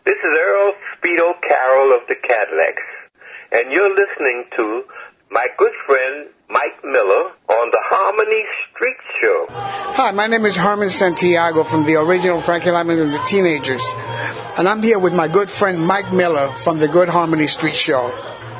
This is Earl Speedo Carroll of the Cadillacs, and you're listening to my good friend Mike Miller on the Harmony Street Show. Hi, my name is Herman Santiago from the original Frankie Lyman and the Teenagers, and I'm here with my good friend Mike Miller from the Good Harmony Street Show.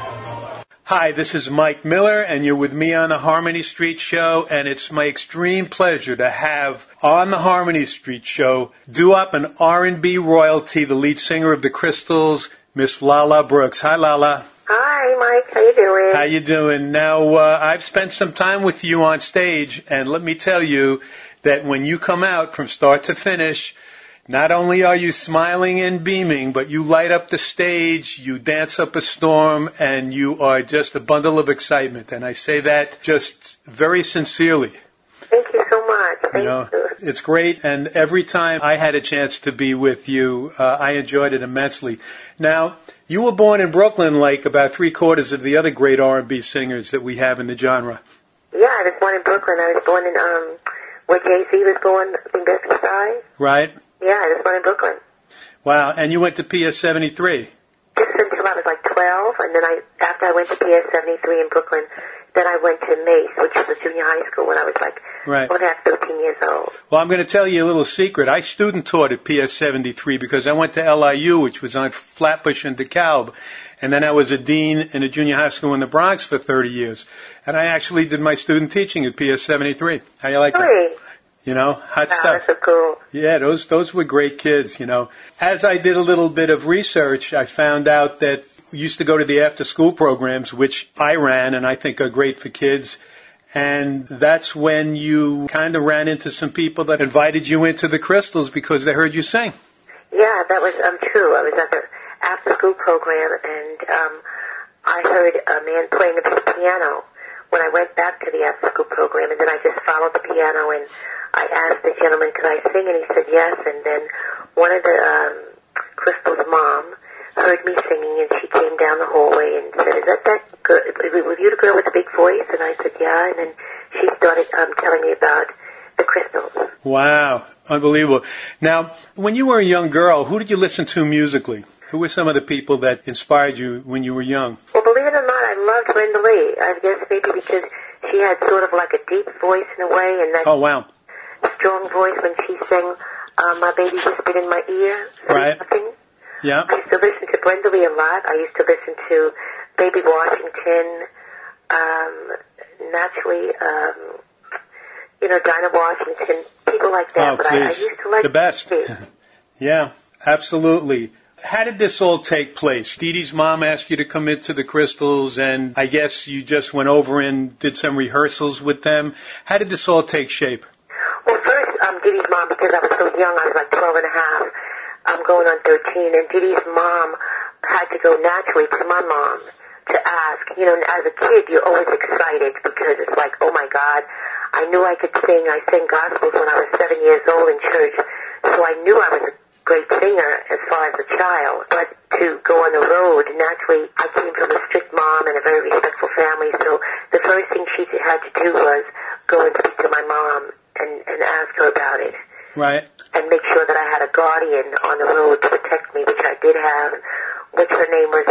Hi, this is Mike Miller, and you're with me on the Harmony Street Show, and it's my extreme pleasure to have on the Harmony Street Show doo-wop and R&B royalty, the lead singer of the Crystals, Miss Lala Brooks. Hi, Lala. Hi, Mike. How you doing? How you doing? Now, I've spent some time with you on stage, and let me tell you that when you come out from start to finish, not only are you smiling and beaming, but you light up the stage, you dance up a storm, and you are just a bundle of excitement. And I say that just very sincerely. Thank you so much. Thank you. It's great, and every time I had a chance to be with you, I enjoyed it immensely. Now, you were born in Brooklyn like about three-quarters of the other great R&B singers that we have in the genre. Yeah, I was born in Brooklyn. I was born in, where Jay-Z was born, in Bedford-Stuyvesant. Right. Yeah, I was born in Brooklyn. Wow, and you went to PS 73. Just until I was like 12, and then after I went to PS 73 in Brooklyn, then I went to Mace, which was a junior high school when I was like 13 years old. Well, I'm going to tell you a little secret. I student taught at PS 73 because I went to LIU, which was on Flatbush and DeKalb, and then I was a dean in a junior high school in the Bronx for 30 years. And I actually did my student teaching at PS 73. How you like that? You know, hot stuff. That's so cool. Yeah, those were great kids, you know. As I did a little bit of research, I found out that we used to go to the after-school programs, which I ran and I think are great for kids. And that's when you kind of ran into some people that invited you into the Crystals because they heard you sing. Yeah, that was true. I was at the after-school program, and I heard a man playing the piano when I went back to the after-school program, and then I just followed the piano, and I asked the gentleman, could I sing, and he said yes, and then one of the Crystal's mom heard me singing, and she came down the hallway and said, is that good? Were you the girl with the big voice? And I said, yeah, and then she started telling me about the Crystals. Wow, unbelievable. Now, when you were a young girl, who did you listen to musically? Who were some of the people that inspired you when you were young? Well, believe it or not, I loved Brenda Lee. I guess maybe because she had sort of like a deep voice in a way, and that strong voice when she sang My Baby Whispered in My Ear. Right. Nothing. Yeah. I used to listen to Brenda Lee a lot. I used to listen to Baby Washington, naturally, Dinah Washington, people like that. Oh, but please. I used to like the best. Yeah, absolutely. How did this all take place? Dee Dee's mom asked you to come into the Crystals, and I guess you just went over and did some rehearsals with them. How did this all take shape? Well, first, Dee Dee's mom, because I was so young, I was like 12 and a half, going on 13, and Dee Dee's mom had to go naturally to my mom to ask. You know, as a kid, you're always excited because it's like, oh my God, I knew I could sing. I sang gospels when I was 7 years old in church, so I knew I was a great singer as far as a child. But to go on the road, naturally, I came from a strict mom and a very respectful family, so the first thing she had to do was go and speak to my mom and ask her about it. Right. And make sure that I had a guardian on the road to protect me, which I did have, which her name was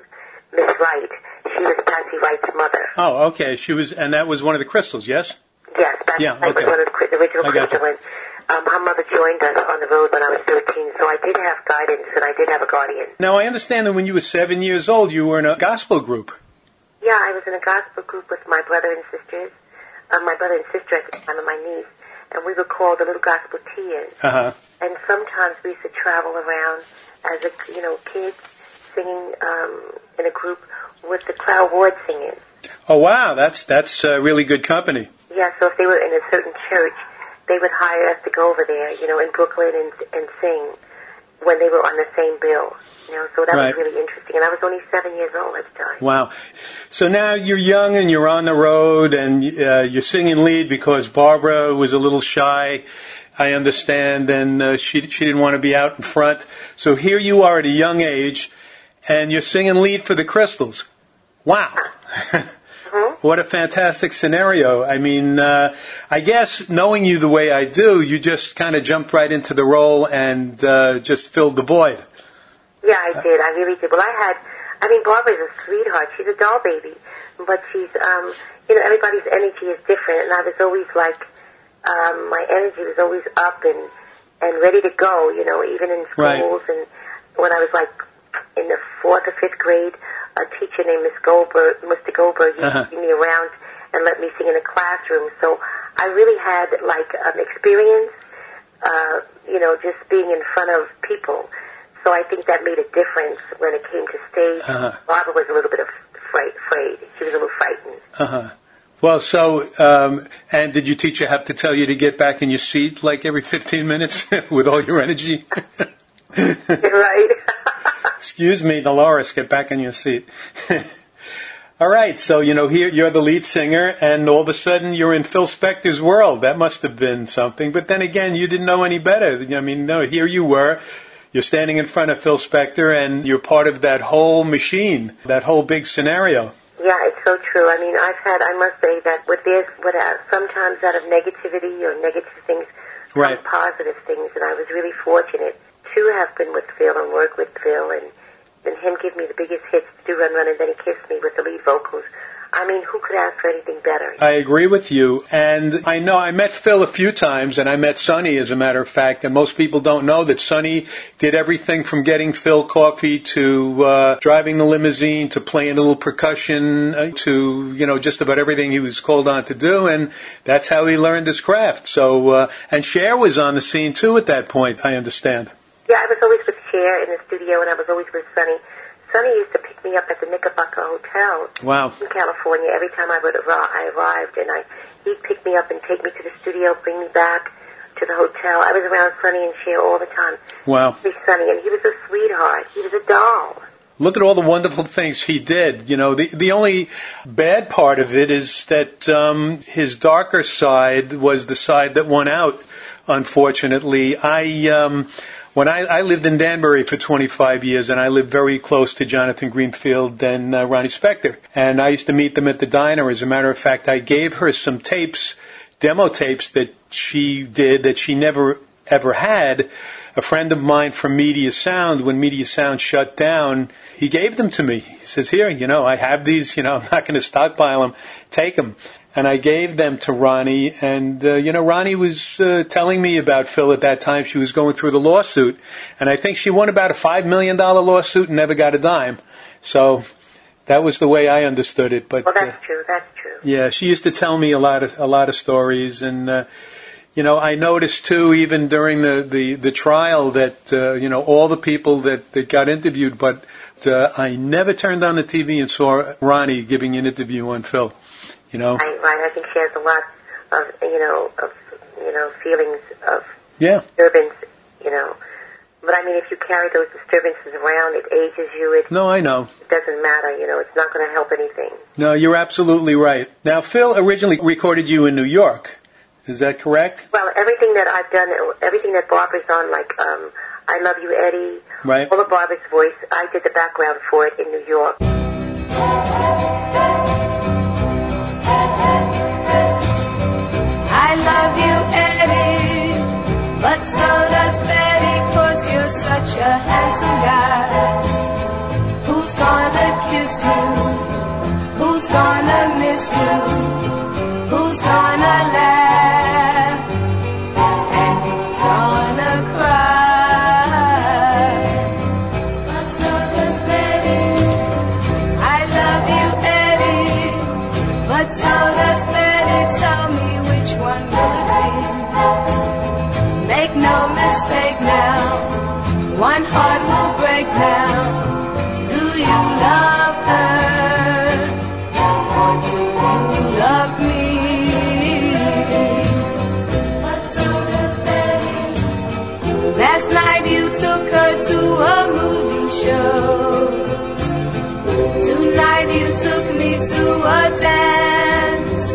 Miss Wright. She was Patsy Wright's mother. Oh, okay. And that was one of the Crystals, yes? Yes, Patsy Wright was one of the original Crystals. Her mother joined us on the road when I was 13, so I did have guidance and I did have a guardian. Now, I understand that when you were 7 years old, you were in a gospel group. Yeah, I was in a gospel group with my brother and sisters. My brother and sister at the time, and my niece. And we were called the Little Gospel Tears. Uh-huh. And sometimes we used to travel around as kids singing in a group with the Cloud Ward singers. Oh, wow. That's really good company. Yeah, so if they were in a certain church, they would hire us to go over there, in Brooklyn and sing when they were on the same bill. So that was really interesting. And I was only 7 years old at the time. Wow. So now you're young and you're on the road and you're singing lead because Barbara was a little shy, I understand, and she didn't want to be out in front. So here you are at a young age and you're singing lead for the Crystals. Wow. What a fantastic scenario. I mean, I guess knowing you the way I do, you just kind of jumped right into the role and just filled the void. Yeah, I did. I really did. Well, Barbara's a sweetheart. She's a doll baby. But she's, everybody's energy is different. And I was always like, my energy was always up and ready to go, even in schools. Right. And when I was like in the 4th or 5th grade, a teacher named Mr. Goldberg, used to bring me around and let me sing in a classroom. So I really had like an experience, just being in front of people. So I think that made a difference when it came to stage. Barbara was a little bit afraid. She was a little frightened. Well, so, and did your teacher have to tell you to get back in your seat like every 15 minutes with all your energy? Right. Excuse me, Dolores, get back in your seat. All right, so, here you're the lead singer, and all of a sudden you're in Phil Spector's world. That must have been something. But then again, you didn't know any better. Here you were. You're standing in front of Phil Spector, and you're part of that whole machine, that whole big scenario. Yeah, it's so true. I must say that sometimes out of negativity or negative things, right, positive things, and I was really fortunate to have been with Phil and work with Phil, and him give me the biggest hits, Do Run Run, and then he kissed me with the lead vocals. Who could ask for anything better? I agree with you. And I know I met Phil a few times, and I met Sonny, as a matter of fact, and most people don't know that Sonny did everything from getting Phil coffee to driving the limousine to playing a little percussion to, just about everything he was called on to do, and that's how he learned his craft. So, and Cher was on the scene, too, at that point, I understand. Yeah, I was always with Cher in the studio, and I was always with Sonny. Sonny used to pick me up at the Knickerbocker Hotel in California every time I arrived, and he'd pick me up and take me to the studio, bring me back to the hotel. I was around Sonny and Cher all the time. Wow. Sonny, and he was a sweetheart. He was a doll. Look at all the wonderful things he did. The only bad part of it is that his darker side was the side that won out, unfortunately. When I lived in Danbury for 25 years, and I lived very close to Jonathan Greenfield and Ronnie Spector, and I used to meet them at the diner. As a matter of fact, I gave her some demo tapes that she did that she never ever had. A friend of mine from Media Sound, when Media Sound shut down, he gave them to me. He says, here, I have these, I'm not going to stockpile them. Take them. And I gave them to Ronnie, and, Ronnie was telling me about Phil at that time. She was going through the lawsuit, and I think she won about a $5 million lawsuit and never got a dime. So that was the way I understood it. But, well, that's true. Yeah, she used to tell me a lot of stories, and, I noticed, too, even during the trial that, all the people that got interviewed, but I never turned on the TV and saw Ronnie giving an interview on Phil. Right. I think she has a lot of feelings of disturbance, But if you carry those disturbances around, it ages you. No, I know. It doesn't matter, It's not going to help anything. No, you're absolutely right. Now, Phil originally recorded you in New York. Is that correct? Well, everything that I've done, everything that Barbara's on, like I Love You, Eddie, right, all of Barbara's voice, I did the background for it in New York. I love you, Eddie, but so does Betty, 'cause you're such a handsome guy. Who's gonna kiss you? Who's gonna miss you? Who's gonna laugh? And who's gonna cry? But so does Betty. I love you, Eddie, but so does Betty. Tell me which one will it be? Make no mistake now, one heart will break now. Do you love her, or do you love me? But so does Betty. Last night you took her to a movie show. Tonight you took me to a dance.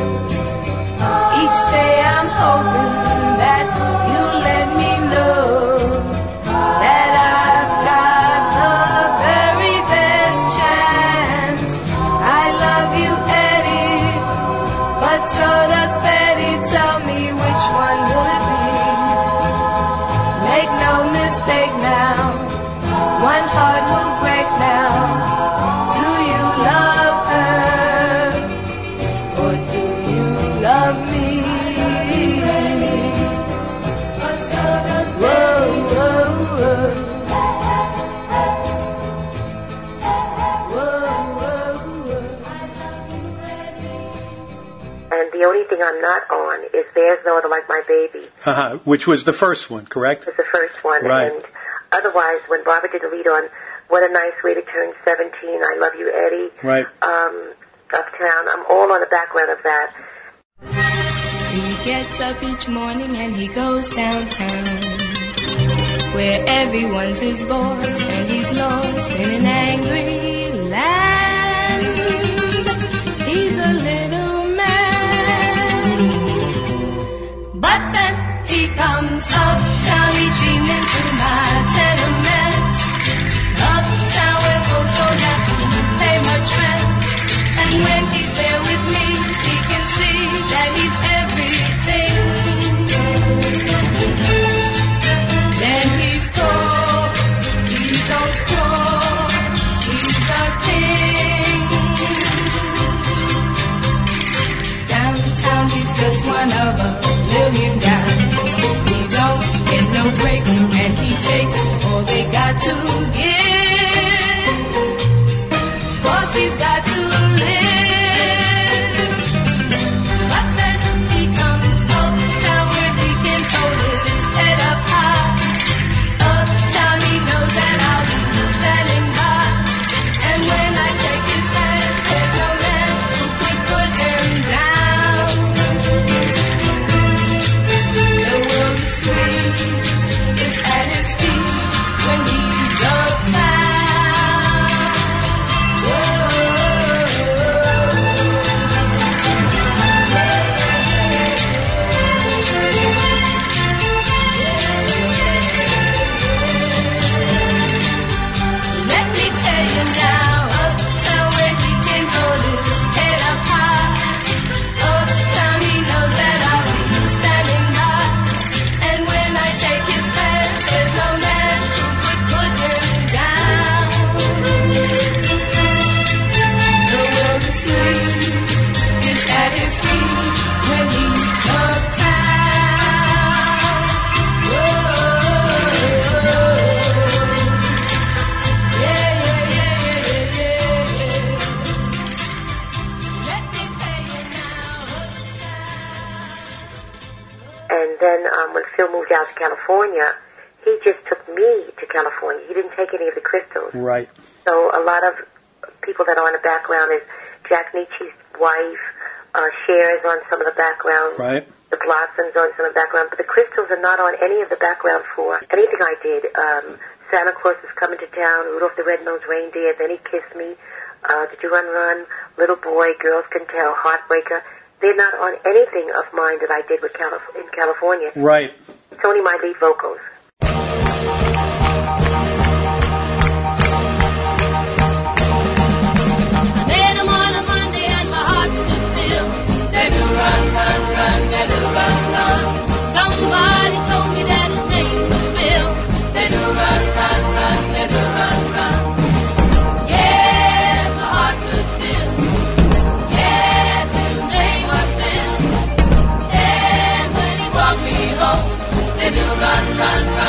Each day I'm hoping that you let me know that I've got the very best chance. I love you, Eddie, but so does Betty. Tell me which one will it be? Make no mistake now, one thing I'm not on is There's No Other Like My Baby. Which was the first one, correct? It was the first one. Right. And otherwise, when Barbara did the lead on What a Nice Way to Turn 17, I Love You, Eddie, right. Uptown, I'm all on the background of that. He gets up each morning and he goes downtown, where everyone's his boss and he's lost in an angry land. He's a little man, but then he comes uptown each evening to my tenement. Uptown where folks don't have to pay much rent, and when he's there with me, he can see that he's everything. Then he's tall, he don't crawl, he's a king. Downtown he's just one of a million guys. He don't get no breaks, and he takes all they got to give. 'Cause he's got to live. But then he comes uptown where he can hold his head up high. Uptown he knows that I'll be standing by. And when I take his hand, there's no man who could put him down. The world is sweet, it's at his feet when he's uptown. Let me tell you now, uptown where he can hold his head up high. Uptown he knows that I'll be standing by. And when I take his hand, there's no man who could put him down. The world is sweet, it's at his feet when he's uptown. And then when Phil moved out to California, he just took me to California. He didn't take any of the crystals. Right. So a lot of people that are on the background is Jack Nietzsche's wife, Cher is on some of the background. Right. The Blossoms on some of the background. But the crystals are not on any of the background for anything I did. Santa Claus is Coming to Town, Rudolph the Red-Nosed Reindeer, Then He Kissed Me, Did You Run Run, Little Boy, Girls Can Tell, Heartbreaker. They're not on anything of mine that I did with in California. Right. It's only my lead vocals. Met him on a Monday and my heart was filled. Let it run, run, run, let it run, run. Somebody told me that his name was Bill. Let it run, run, run, let it run, run. Yes, my heart was filled. Yes, his name was Bill. And when he walked me home, let it run, run, run.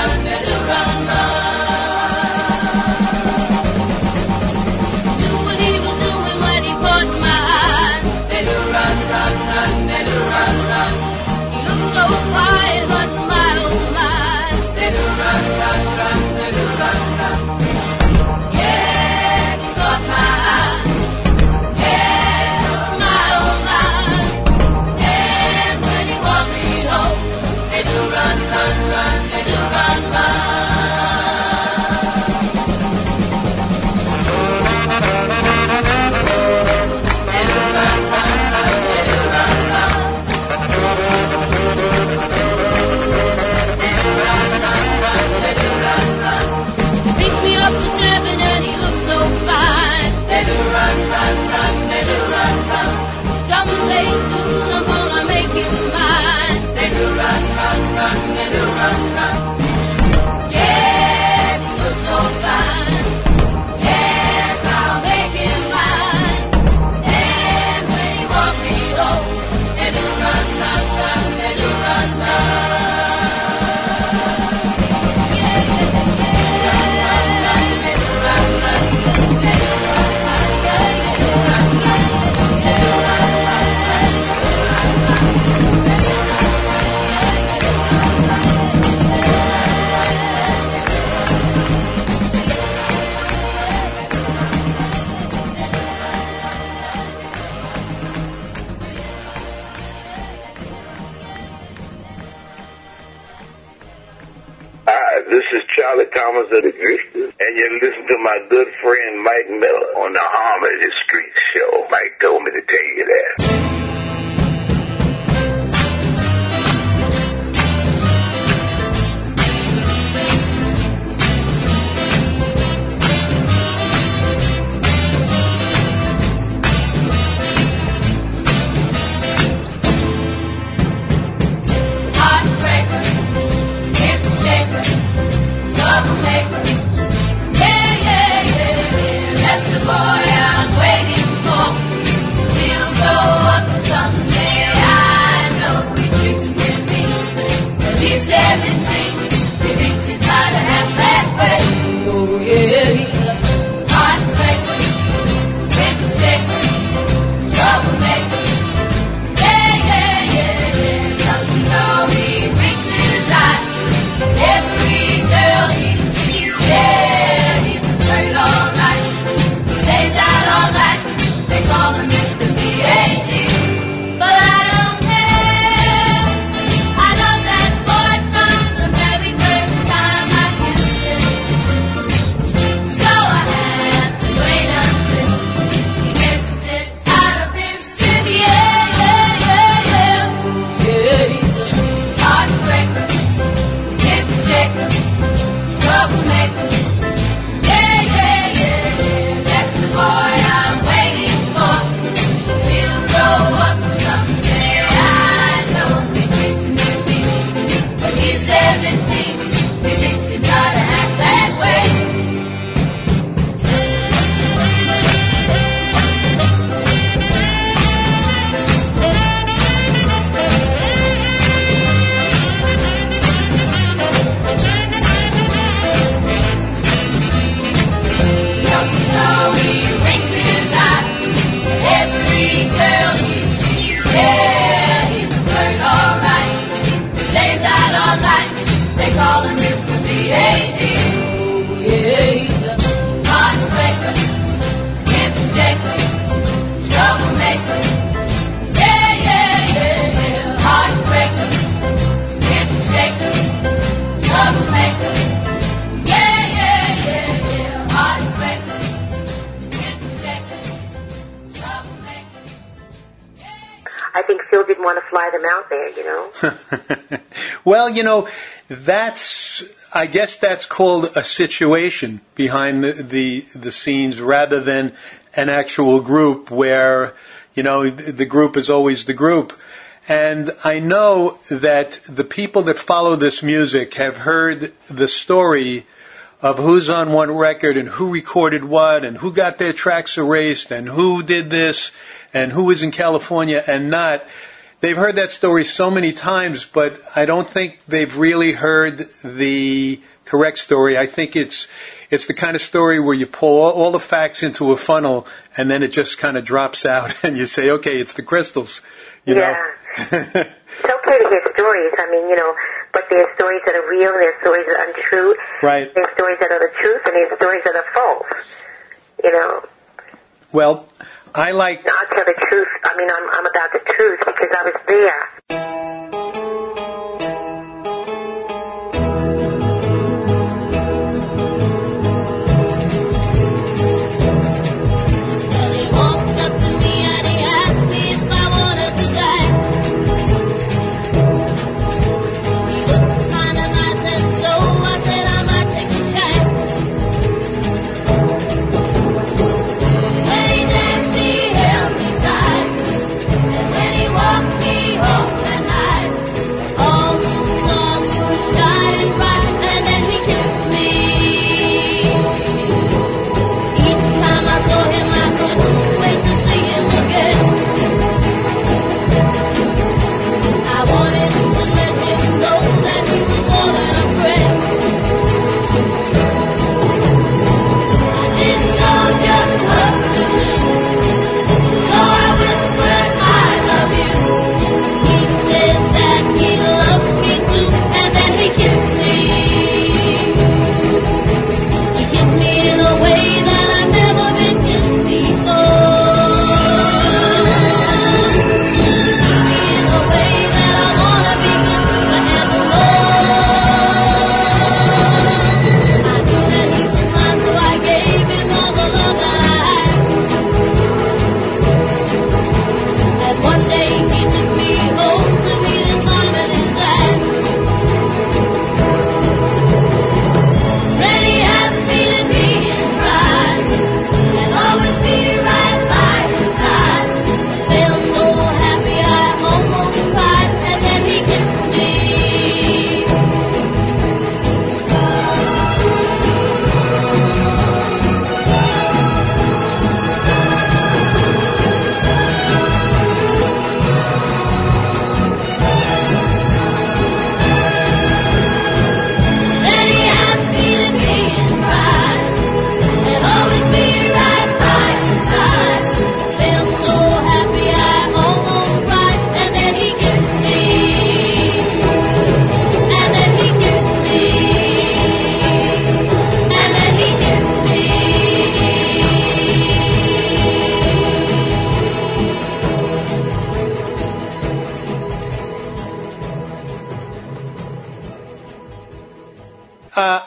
Thomas of the Drifters, and you listen to my good friend Mike Miller on the Harmony Street Show. Mike told me to tell you that. I think Phil didn't want to fly them out there, you know. Well, you know, I guess that's called a situation behind the scenes rather than an actual group where, you know, the group is always the group. And I know that the people that follow this music have heard the story of who's on what record and who recorded what and who got their tracks erased and who did this and who was in California and not. They've heard that story so many times, but I don't think they've really heard the correct story. I think it's the kind of story where you pull all the facts into a funnel and then it just kind of drops out and you say, okay, it's the crystals, you know. It's okay to hear stories. I mean, you know, but there's stories that are real and there's stories that are untrue. Right. There's stories that are the truth and there's stories that are false, you know. Well, I'll tell the truth. I mean, I'm about the truth because I was there. When he walked me home at night.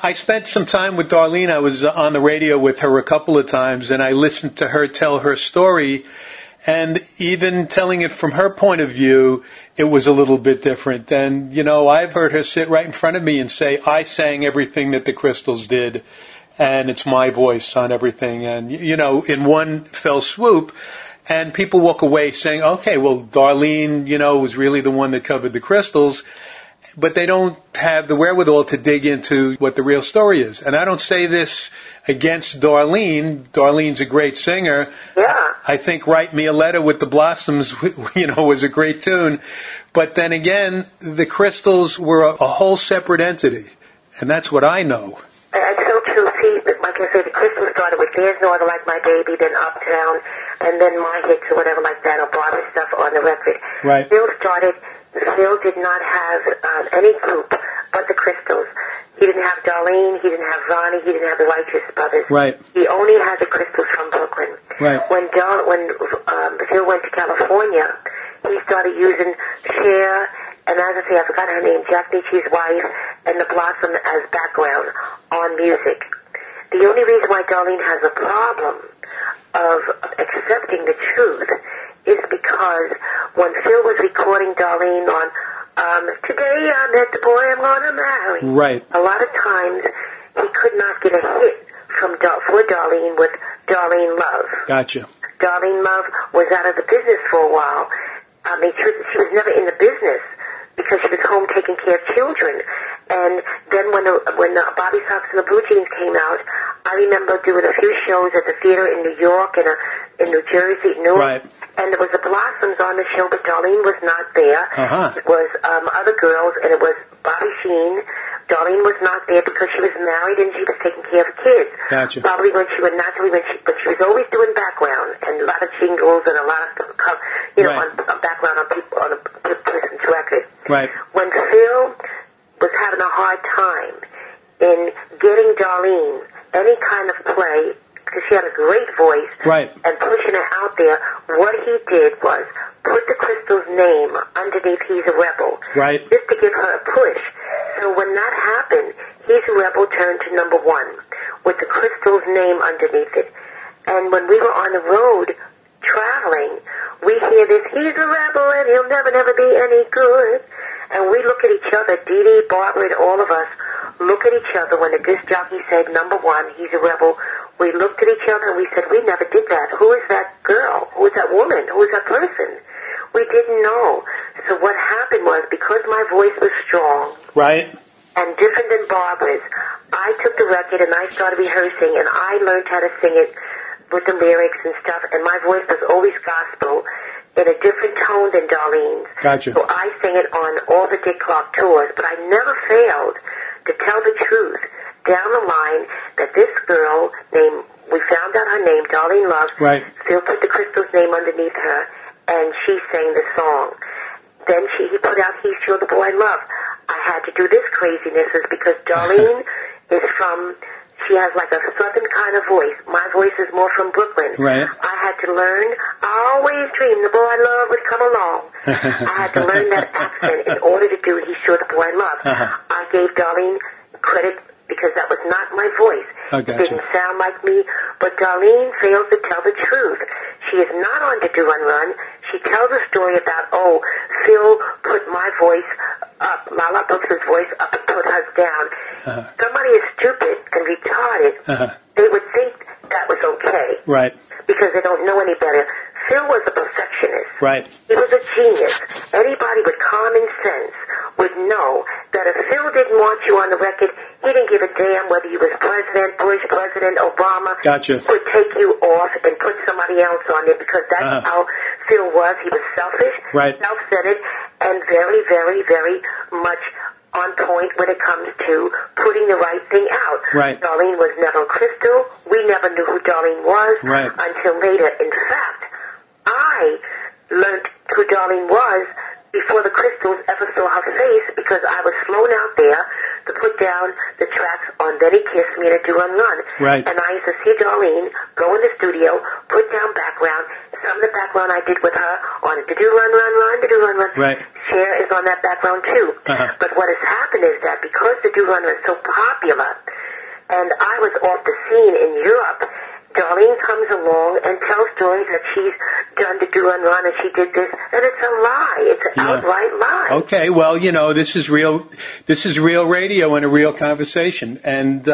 I spent some time with Darlene. I was on the radio with her a couple of times, and I listened to her tell her story. And even telling it from her point of view, it was a little bit different. And, you know, I've heard her sit right in front of me and say, I sang everything that the Crystals did, and it's my voice on everything. And, you know, in one fell swoop. And people walk away saying, okay, well, Darlene, you know, was really the one that covered the Crystals. But they don't have the wherewithal to dig into what the real story is. And I don't say this against Darlene. Darlene's a great singer. Yeah. I think Write Me a Letter with the Blossoms, you know, was a great tune. But then again, the Crystals were a whole separate entity. And that's what I know. It's so true. See, like I said, the Crystals started with There's No Other Like My Baby, then Uptown, and then My Hits or whatever like that, or Barbara stuff on the record. Right. Phil did not have any group but the Crystals. He didn't have Darlene, he didn't have Ronnie, he didn't have the Righteous Brothers. Right. He only had the Crystals from Brooklyn. Right. When Phil went to California, he started using Cher, and as I say, I forgot her name, Jack Nitzsche's wife, and the Blossom as background on music. The only reason why Darlene has a problem of accepting the truth is because when Phil was recording Darlene on Today I Met the Boy I'm Gonna Marry, right, a lot of times he could not get a hit for Darlene with Darlene Love. Gotcha. Darlene Love was out of the business for a while. I mean, she was never in the business because she was home taking care of children. And then when Bobby Sox and the Blue Jeans came out, I remember doing a few shows at the theater in New York and in New Jersey, Newark. Right. And there was the Blossoms on the show, but Darlene was not there. Uh-huh. It was other girls, and it was Bobby Sheen. Darlene was not there because she was married and she was taking care of kids. Gotcha. Probably but she was always doing background and a lot of jingles and a lot of stuff, right, on background on people on a person's record. Right. When Phil was having a hard time in getting Darlene any kind of play, because she had a great voice, right, and pushing her out there, what he did was put the Crystals' name underneath He's a Rebel, right, just to give her a push. So when that happened, He's a Rebel turned to number one with the Crystals' name underneath it. And when we were on the road traveling, we hear this, He's a rebel and he'll never, never be any good. And we look at each other, Dee Dee, Barbara, and all of us look at each other when the disc jockey said number one, He's a Rebel. We looked at each other and we said, we never did that. Who is that girl? Who is that woman? Who is that person? We didn't know. So what happened was, because my voice was strong, right, and different than Barbara's, I took the record and I started rehearsing and I learned how to sing it with the lyrics and stuff, and my voice was always gospel in a different tone than Darlene's. Gotcha. So I sang it on all the Dick Clark tours, but I never failed to tell the truth down the line that this girl named, we found out her name, Darlene Love, right, Phil put the Crystals' name underneath her, and she sang the song. Then he put out He's Sure the Boy I Love. I had to do this craziness is because Darlene is from, she has like a southern kind of voice. My voice is more from Brooklyn. Right. I had to learn, I always dreamed the boy I love would come along. I had to learn that accent in order to do He's Sure the Boy I Love. I gave Darlene credit because that was not my voice. Gotcha. It didn't sound like me, but Darlene fails to tell the truth. She is not on to Do and Run. She tells a story about, Phil put my voice up, Lala Brooks' voice up and put hers down. Somebody is stupid and retarded. They would think that was okay. Right. Because they don't know any better. Phil was a perfectionist. Right. He was a genius. Anybody with common sense would know that if Phil didn't want you on the record, he didn't give a damn whether you was President Bush, President Obama. Gotcha. He would take you off and put somebody else on there because that's how Phil was. He was selfish, right, self-centered, and very, very, very much on point when it comes to putting the right thing out. Right. Darlene was never a Crystal. We never knew who Darlene was until later. In fact, I learned who Darlene was before the Crystals ever saw her face because I was flown out there to put down the tracks on Then He Kissed Me and a Do Run Run. Right. And I used to see Darlene go in the studio, put down background. Some of the background I did with her on the Do Run Run Run, the Do Run Run. Right. Cher is on that background too. Uh-huh. But what has happened is that because the Do Run Run is so popular, and I was off the scene in Europe, Darlene comes along and tells stories that she's done the Do Run Run and she did this, and it's a lie. It's an outright lie. Okay, well, this is real radio and a real conversation. And,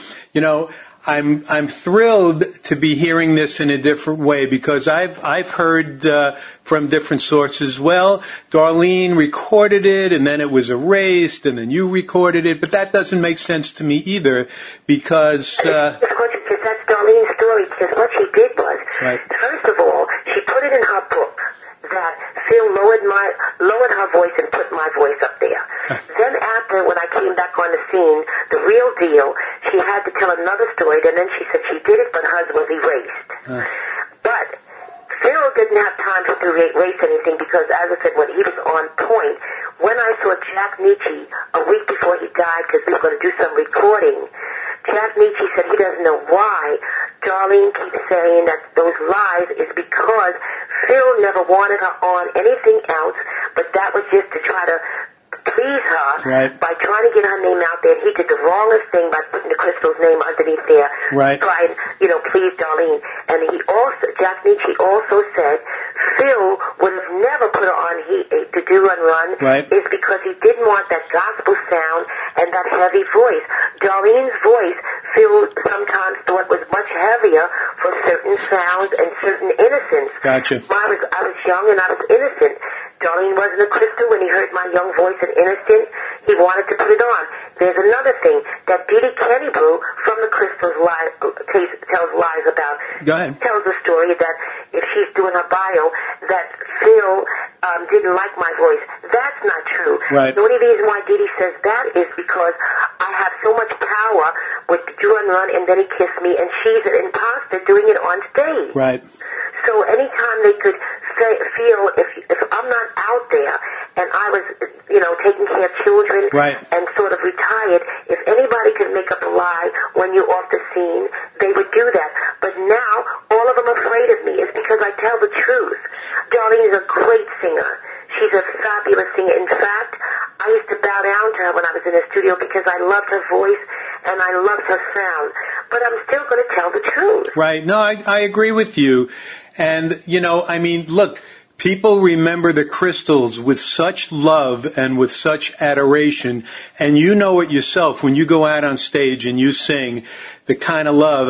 I'm thrilled to be hearing this in a different way because I've heard from different sources. Well, Darlene recorded it and then it was erased and then you recorded it, but that doesn't make sense to me either because because that's Darlene's story. Because what she did was, first of all, she put it in her book that Phil lowered her voice and put my voice up there. Then after, when I came back on the scene, the real deal, she had to tell another story, and then she said she did it, but hers was erased. But Phil didn't have time to erase anything because, as I said, when he was on point, when I saw Jack Nietzsche a week before he died, because we were going to do some recording, Jack Nietzsche said he doesn't know why Darlene keeps saying that those lies is because Phil never wanted her on anything else, but that was just to try to please her by trying to get her name out there. He did the wrongest thing by putting the Crystal's name underneath there, trying, please Darlene. And Jack Nietzsche also said Phil would have never put her on to Do Run Run is because he didn't want that gospel sound and that heavy voice. Darlene's voice, Phil sometimes thought was much heavier for certain sounds and certain innocence. Gotcha. I was young and I was innocent. Darlene wasn't a Crystal. When he heard my young voice and innocent, he wanted to put it on. There's another thing that Dee Dee Kennebrew from the Crystals tells lies about. Go ahead. Tells a story that if she's doing her bio, that Phil didn't like my voice. That's not true. Right. The only reason why Dee Dee says that is because I have so much power with Do Run Run and Then He Kissed Me, and she's an imposter doing it on stage. Right. So anytime they could feel if I'm not out there and I was, taking care of children and sort of retired, if anybody could make up a lie when you're off the scene, they would do that. But now all of them are afraid of me. It's because I tell the truth. Darlene is a great singer. She's a fabulous singer. In fact, I used to bow down to her when I was in the studio because I loved her voice and I loved her sound. But I'm still going to tell the truth. Right. No, I agree with you. And, look, people remember the Crystals with such love and with such adoration. And you know it yourself when you go out on stage and you sing the kind of love.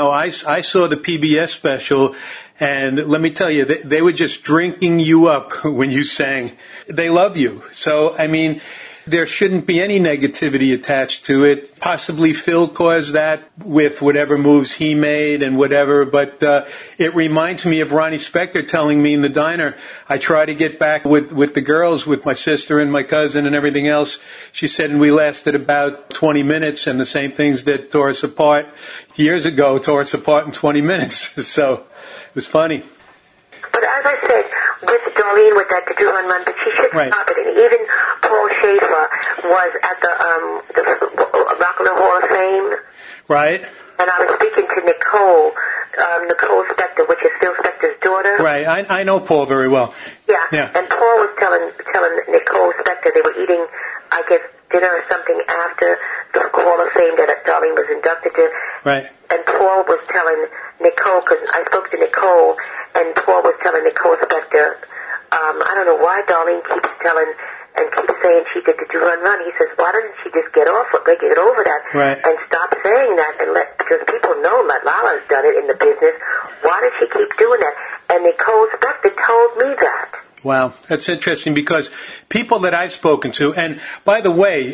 I saw the PBS special. And let me tell you, they were just drinking you up when you sang. They love you. So, there shouldn't be any negativity attached to it. Possibly Phil caused that with whatever moves he made and whatever, but it reminds me of Ronnie Spector telling me in the diner, I try to get back with the girls, with my sister and my cousin and everything else. She said, and we lasted about 20 minutes, and the same things that tore us apart years ago tore us apart in 20 minutes. So it was funny. But as I said, with Darlene, with that Do Run Run, but she should stop it. And even Paul Schaefer was at the Rock and Roll Hall of Fame. Right. And I was speaking to Nicole Spector, which is Phil Spector's daughter. Right. I know Paul very well. Yeah. And Paul was telling Nicole Spector they were eating, I guess, dinner or something after the Hall of Fame that Darlene was inducted to. Right. And Paul was telling Nicole, because I spoke to Nicole, and Paul was telling Nicole Spector, I don't know why Darlene keeps telling and keeps saying she did the Do Run Run. He says, why doesn't she just get over that and stop saying that because people know that Lala's done it in the business. Why does she keep doing that? And Nicole Spector told me that. Wow, that's interesting because people that I've spoken to, and by the way,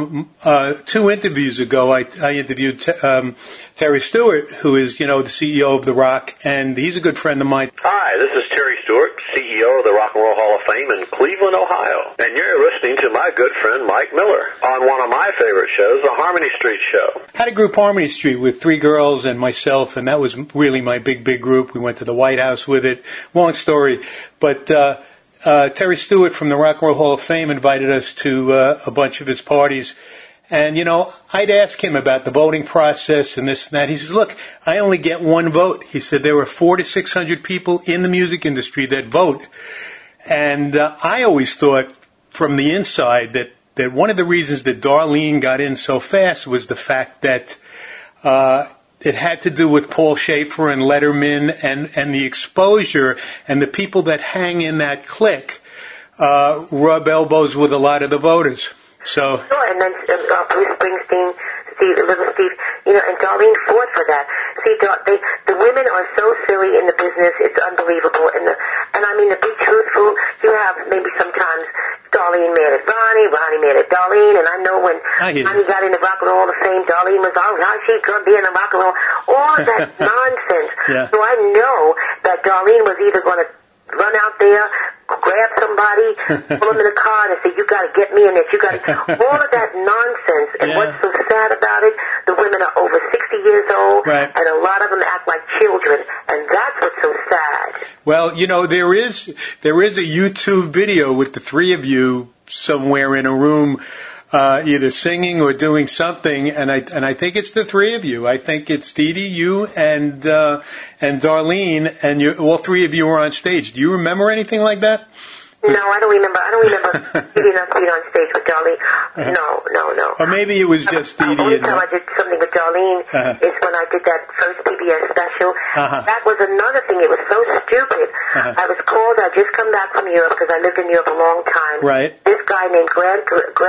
2 interviews ago, I interviewed Terry Stewart, who is, the CEO of The Rock, and he's a good friend of mine. Hi, this is Terry Stewart, CEO of the Rock and Roll Hall of Fame in Cleveland, Ohio. And you're listening to my good friend Mike Miller on one of my favorite shows, The Harmony Street Show. I had a group, Harmony Street, with 3 girls and myself, and that was really my big group. We went to the White House with it. Long story, but Terry Stewart from the Rock and Roll Hall of Fame invited us to a bunch of his parties, And, I'd ask him about the voting process and this and that. He says, look, I only get one vote. He said there were 400 to 600 people in the music industry that vote. And I always thought from the inside that one of the reasons that Darlene got in so fast was the fact that it had to do with Paul Schaefer and Letterman and the exposure and the people that hang in that clique rub elbows with a lot of the voters. So. Sure, and then Bruce Springsteen, Little Steve, and Darlene fought for that. See, the women are so silly in the business, it's unbelievable. And I mean, to be truthful, you have maybe sometimes Darlene mad at Ronnie mad at Darlene, and I know when Ronnie got into Rock and Roll Hall of Fame, Darlene was, how she could be in the Rock and Roll, all of that nonsense. Yeah. So I know that Darlene was either going to run out there, grab somebody, pull them in the car, and say, you got to get me in this. You got to... All of that nonsense. And what's so sad about it, the women are over 60 years old, right. and a lot of them act like children. And that's what's so sad. Well, there is a YouTube video with the three of you somewhere in a room, either singing or doing something, and I think it's the three of you. I think it's Dee Dee, you, and Darlene, and all three of you were on stage. Do you remember anything like that? No, I don't remember getting on stage with Darlene. No. Or maybe it was just Dee Dee. The only time I did something with Darlene is when I did that first PBS special. That was another thing. It was so stupid. I was called. I'd just come back from Europe because I lived in Europe a long time. Right. This guy named Grant,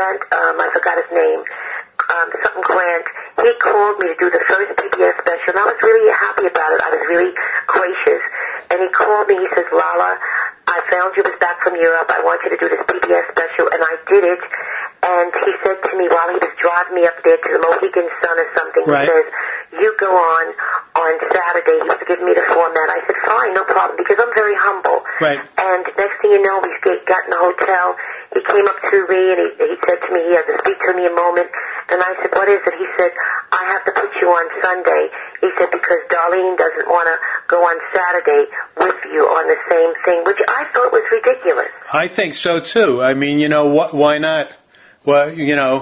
I forgot his name. Something Grant. He called me to do the first PBS special, and I was really happy about it. I was really gracious. And he called me. He says, Lala, I found you was back from Europe. I want you to do this PBS special, and I did it. And he said to me while he was driving me up there to the Mohegan Sun or something, right. He says, you go on Saturday. He was giving me the format. I said, fine, no problem, because I'm very humble. Right. And next thing you know, we got in the hotel. He came up to me, and he said to me he had to speak to me a moment. And I said, what is it? He said, I have to put you on Sunday. He said, because Darlene doesn't want to go on Saturday with you on the same thing, which I thought was ridiculous. I think so, too. I mean, why not? Well,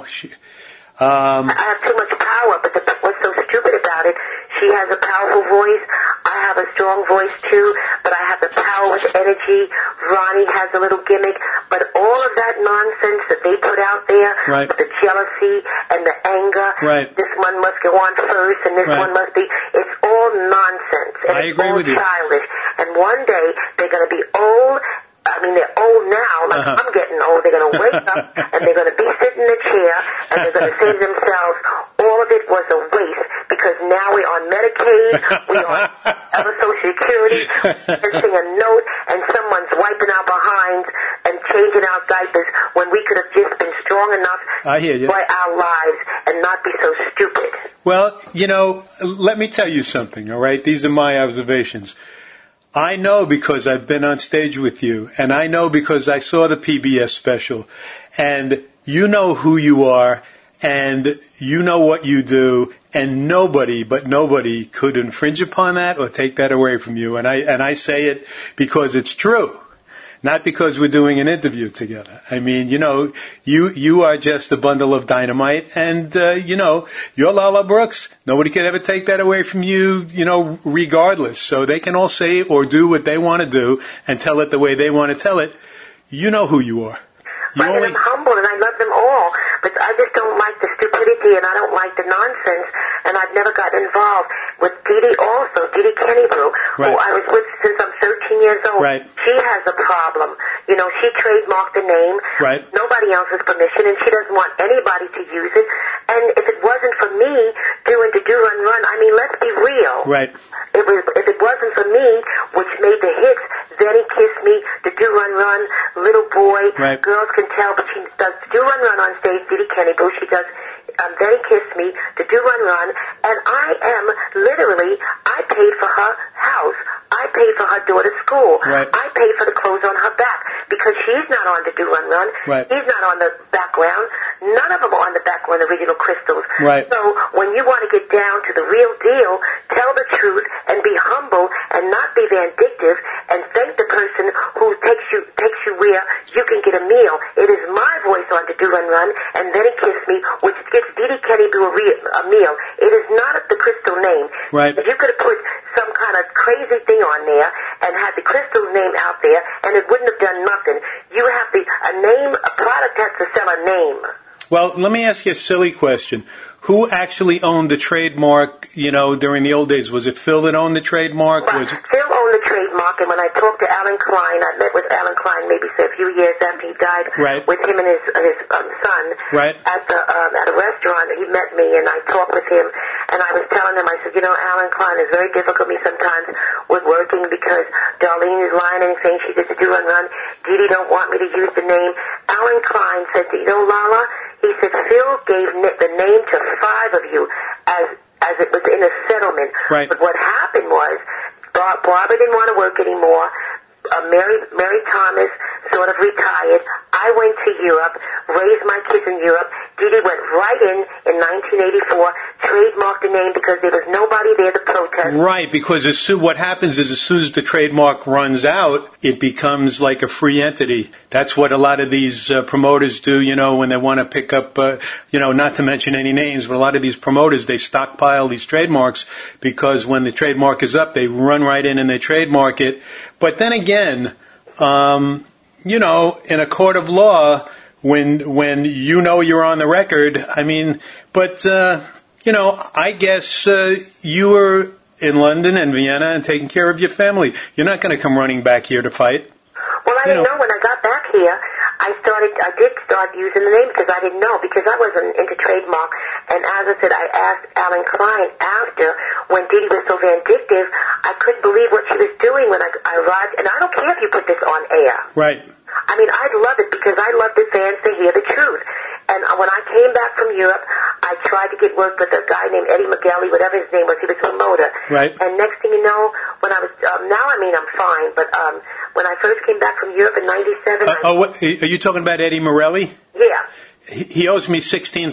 I have too much power, but what's so stupid about it, she has a powerful voice. I have a strong voice, too, but I have the power with energy. Ronnie has a little gimmick, but all of that nonsense that they put out there, right. The jealousy and the anger, right. This one must go on first, and this right. one must be, it's all nonsense. And I agree with you. It's all childish. And one day, they're going to be old. I mean, they're old now, like I'm getting old. They're going to wake up, and they're going to be sitting in a chair, and they're going to say to themselves, all of it was a waste, because now we're on Medicaid, we're on other Social Security, missing a note, and someone's wiping our behinds and changing our diapers when we could have just been strong enough I hear you. to enjoy our lives and not be so stupid. Well, let me tell you something, all right? These are my observations. I know because I've been on stage with you, and I know because I saw the PBS special, and you know who you are, and you know what you do, and nobody could infringe upon that or take that away from you. And I say it because it's true, not because we're doing an interview together. I mean, you are just a bundle of dynamite, and you're Lala Brooks. Nobody can ever take that away from you, regardless. So they can all say or do what they want to do and tell it the way they want to tell it. You know who you are. And I'm humble, and I love them all, but I just don't like the stupidity, and I don't like the nonsense, and I've never gotten involved. With Dee Dee also, Dee Dee Kennebrew, right. who I was with since I'm 13 years old. Right. She has a problem. She trademarked the name. Right. Nobody else's permission, and she doesn't want anybody to use it. And if it wasn't for me doing the Do Run Run, I mean, let's be real. Right. If it wasn't for me, which made the hits, Then He Kissed Me, the Do Run Run, Little Boy, right. Girls Can Tell, but she does Do Run Run on stage, Dee Dee Kennebrew. She does Then He Kissed Me, the Do Run Run, and I paid for her house. I paid for her daughter's school. Right. I paid for the clothes on her back because she's not on the Do Run Run. Right. He's not on the background. None of them are on the background, original Crystals. Right. So when you want to get down to the real deal, tell the truth and be humble and not be vindictive and thank the person who takes you where you can get a meal. It is my voice on to Do and Run, and then he kissed me, which gets Dee Dee Kenny to a meal. It is not the Crystal name. Right. If you could have put some kind of crazy thing on there and had the Crystal's name out there, and it wouldn't have done nothing. You have a name, a product has to sell a name. Well, let me ask you a silly question. Who actually owned the trademark, during the old days? Was it Phil that owned the trademark? Right. Phil owned the trademark, and when I talked to Alan Klein, I met with Alan Klein maybe a few years after he died, right, with him and his son, right, at a restaurant. He met me, and I talked with him, and I was telling him, I said, Alan Klein is very difficult with me sometimes with working because Darlene is lying and saying she did the Do and Run. Dee Dee don't want me to use the name. Alan Klein said, Lala, he said, Phil gave the name to 5 of you as it was in a settlement. Right. But what happened was Barbara didn't want to work anymore. Mary Thomas sort of retired. I went to Europe, raised my kids in Europe. Dee Dee went right in 1984, trademarked the name because there was nobody there to protest. Right, because what happens is as soon as the trademark runs out, it becomes like a free entity. That's what a lot of these promoters do, when they want to pick up, not to mention any names, but a lot of these promoters, they stockpile these trademarks because when the trademark is up, they run right in and they trademark it. But then again, in a court of law, when you're on the record, I guess you were in London and Vienna and taking care of your family. You're not going to come running back here to fight. Well, I didn't know when I got back here. I did start using the name because I didn't know, because I wasn't into trademark. And as I said, I asked Alan Klein after, when Dee Dee was so vindictive, I couldn't believe what she was doing when I arrived. And I don't care if you put this on air. Right. I'd love it because I love the fans to hear the truth. And when I came back from Europe, I tried to get work with a guy named Eddie McGalley, whatever his name was. He was a promoter. Right. And next thing you know, when I was, I'm fine, but when I first came back from Europe in 97... What, are you talking about Eddie Morelli? Yeah. He owes me $16,000,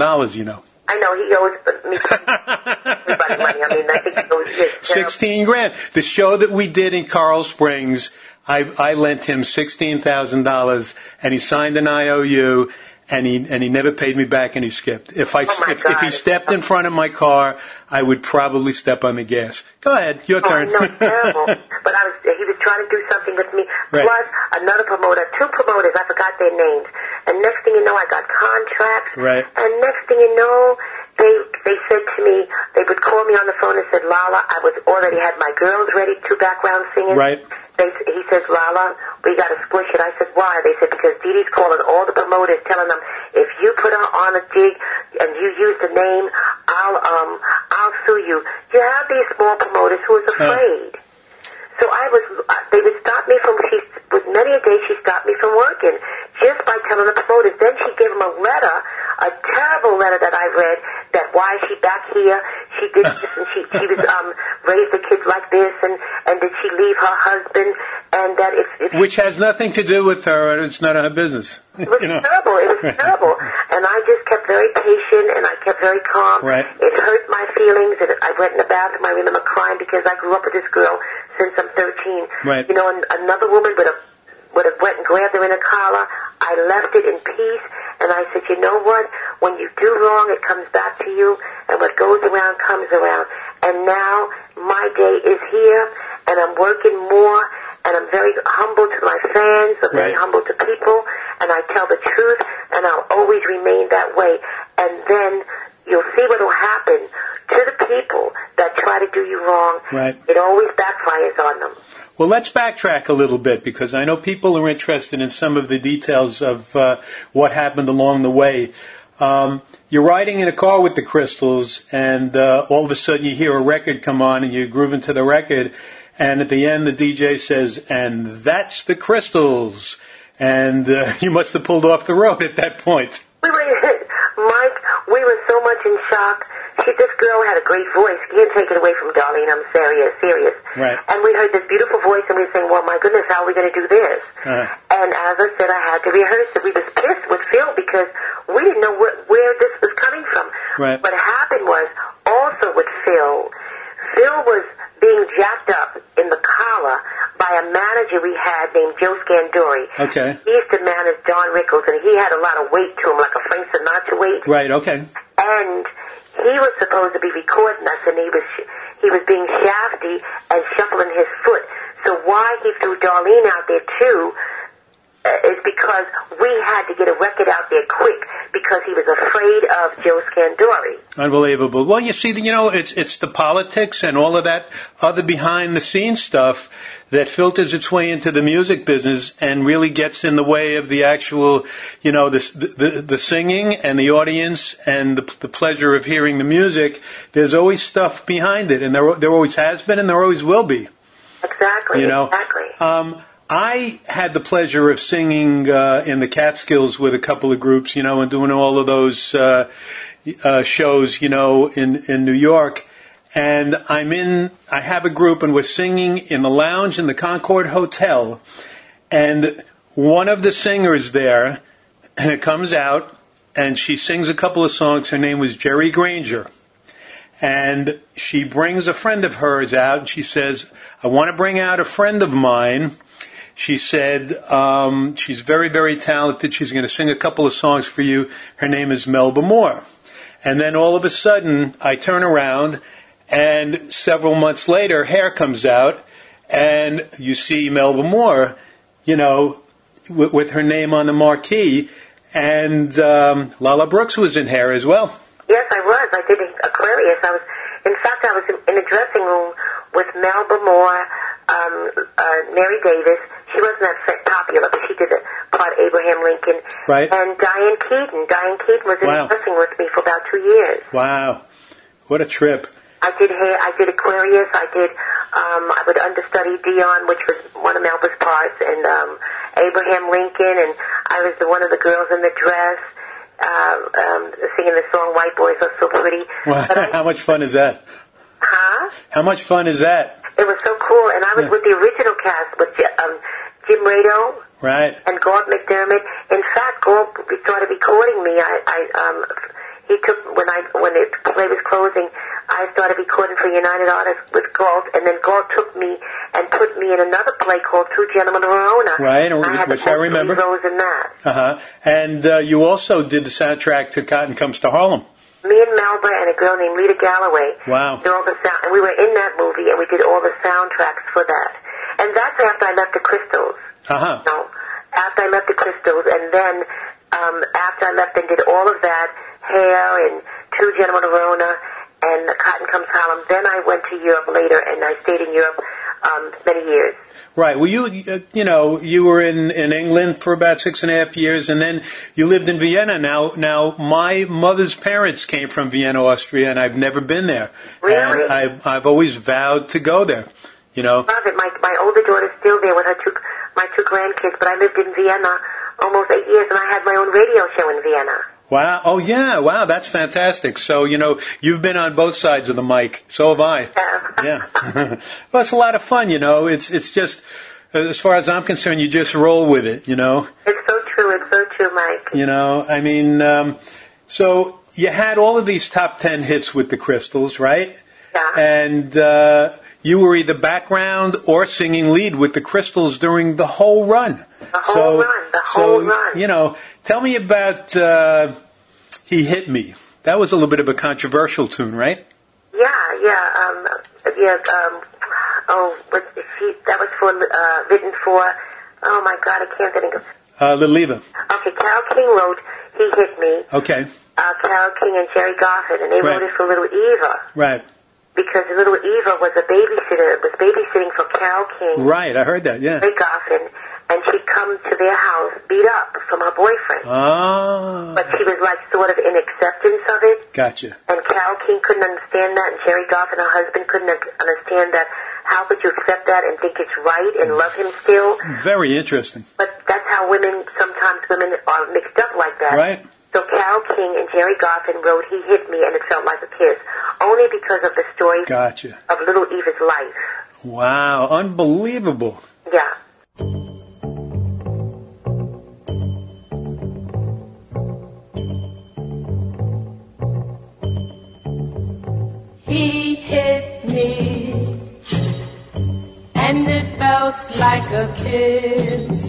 I know, he owes me everybody money. I think he owes you. $16,000. The show that we did in Coral Springs, I lent him $16,000, and he signed an IOU, and he never paid me back, and he skipped. If he stepped in front of my car, I would probably step on the gas. Go ahead, your turn. No, terrible. But he was trying to do something with me. Right. Plus another promoter, 2 promoters, I forgot their names. And next thing you know, I got contracts. Right. And next thing you know, they said to me, they would call me on the phone and said, Lala, I already had my girls ready, 2 background singers. Right. He says, Lala, we got to squish it. I said, why? They said, because Dee Dee's calling all the promoters, telling them, if you put her on a gig and you use the name, I'll sue you. You have these small promoters who is afraid. So they would stop me with many a day she stopped me from working just by telling the promoters. Then she gave them a letter, a terrible letter that I read, that why is she back here? She did this and she was raised the kids like this and did she leave her husband? And that if which has nothing to do with her, it's none of her business. It was terrible. It was terrible. And I just kept very patient and I kept very calm. Right. It hurt my feelings, and I went in the bathroom. I remember crying because I grew up with this girl since I'm 13. Right. And another woman would have went and grabbed her in a collar. I left it in peace, and I said, you know what? When you do wrong, it comes back to you, and what goes around comes around. And now my day is here, and I'm working more, and I'm very humble to my fans. I'm very humble to people, and I tell the truth, and I'll always remain that way. And then you'll see what will happen to the people that try to do you wrong. Right. It always backfires on them. Well, let's backtrack a little bit because I know people are interested in some of the details of what happened along the way. You're riding in a car with the Crystals, and all of a sudden you hear a record come on, and you're grooving to the record, and at the end the DJ says, and that's the Crystals. And you must have pulled off the road at that point. Mike, we were so much in shock. This girl had a great voice. You can't take it away from Darlene. I'm serious. Right. And we heard this beautiful voice, and we were saying, well, my goodness, how are we going to do this? And as I said, I had to rehearse it. We was pissed with Phil because we didn't know where this was coming from. Right. What happened was, also with Phil was being jacked up in the collar by a manager we had named Joe Scandori. Okay. He used to manage Don Rickles, and he had a lot of weight to him, like a Frank Sinatra weight. Right, okay. And he was supposed to be recording us, and he was being shafty and shuffling his foot. So why he threw Darlene out there too is because we had to get a record out there quick because he was afraid of Joe Scandori. Unbelievable. Well, you see, it's the politics and all of that other behind-the-scenes stuff that filters its way into the music business and really gets in the way of the actual, the singing and the audience and the pleasure of hearing the music. There's always stuff behind it, and there always has been, and there always will be. Exactly. Exactly. I had the pleasure of singing in the Catskills with a couple of groups, and doing all of those shows, in New York. And I have a group, and we're singing in the lounge in the Concord Hotel. And one of the singers there comes out, and she sings a couple of songs. Her name was Jerry Granger. And she brings a friend of hers out, and she says, I want to bring out a friend of mine. She said, she's very, very talented. She's going to sing a couple of songs for you. Her name is Melba Moore. And then all of a sudden, I turn around, and several months later, Hair comes out, and you see Melba Moore, with her name on the marquee. And Lala Brooks was in Hair as well. Yes, I was. I did Aquarius. In fact, I was in a dressing room with Melba Moore, Mary Davis. She wasn't that popular, but she did the part Abraham Lincoln. Right. And Diane Keaton. Diane Keaton was in the dressing with me for about 2 years. Wow. What a trip. I did Hair. I did Aquarius. I would understudy Dion, which was one of Melba's parts, and Abraham Lincoln, and I was one of the girls in the dress. Singing the song White Boys Are So Pretty. Wow. How much fun is that? Huh? How much fun is that? It was so cool, and I was with the original cast with Jim Rado, right, and Galt McDermott. In fact, Galt started recording me. He took when the play was closing, I started recording for United Artists with Galt, and then Galt took me and put me in another play called Two Gentlemen of Verona. Right, which I remember. Roles in that. And you also did the soundtrack to Cotton Comes to Harlem. Me and Melba and a girl named Rita Galloway. Wow. Did all the sound, and we were in that movie, and we did all the soundtracks for that. And that's after I left the Crystals. No, after I left the Crystals, and then after I left and did all of that, Hair and Two Gentlemen of Verona and Cotton Comes Harlem, then I went to Europe later, and I stayed in Europe many years. Right. Well, you were in England for about 6.5 years, and then you lived in Vienna. Now, my mother's parents came from Vienna, Austria, and I've never been there. Really? And I've always vowed to go there. Love it. My older daughter's still there with my two grandkids, but I lived in Vienna almost 8 years, and I had my own radio show in Vienna. Wow. Oh, yeah. Wow. That's fantastic. So, you've been on both sides of the mic. So have I. Yeah. Well, it's a lot of fun, It's just, as far as I'm concerned, you just roll with it, It's so true. It's so true, Mike. So you had all of these top 10 hits with the Crystals, right? Yeah. And you were either background or singing lead with the Crystals during the whole run. The whole run. Tell me about He Hit Me. That was a little bit of a controversial tune, right? Yeah. That was written for, oh my God, I can't think of. Little Eva. Okay, Carole King wrote He Hit Me. Okay. Carole King and Jerry Goffin, and they wrote it for Little Eva. Right. Because Little Eva was babysitting for Carole King. Right, I heard that, yeah. Jerry Goffin, and she'd come to their house beat up from her boyfriend. Oh. But she was sort of in acceptance of it. Gotcha. And Carole King couldn't understand that, and Jerry Goffin, her husband, couldn't understand that. How could you accept that and think it's right and love him still? Very interesting. But that's how sometimes women are mixed up like that. Right. So Carole King and Jerry Goffin wrote He Hit Me, and it felt like a kiss, only because of the story of Little Eva's life. Wow, unbelievable. Yeah. He hit me, and it felt felt like a kiss.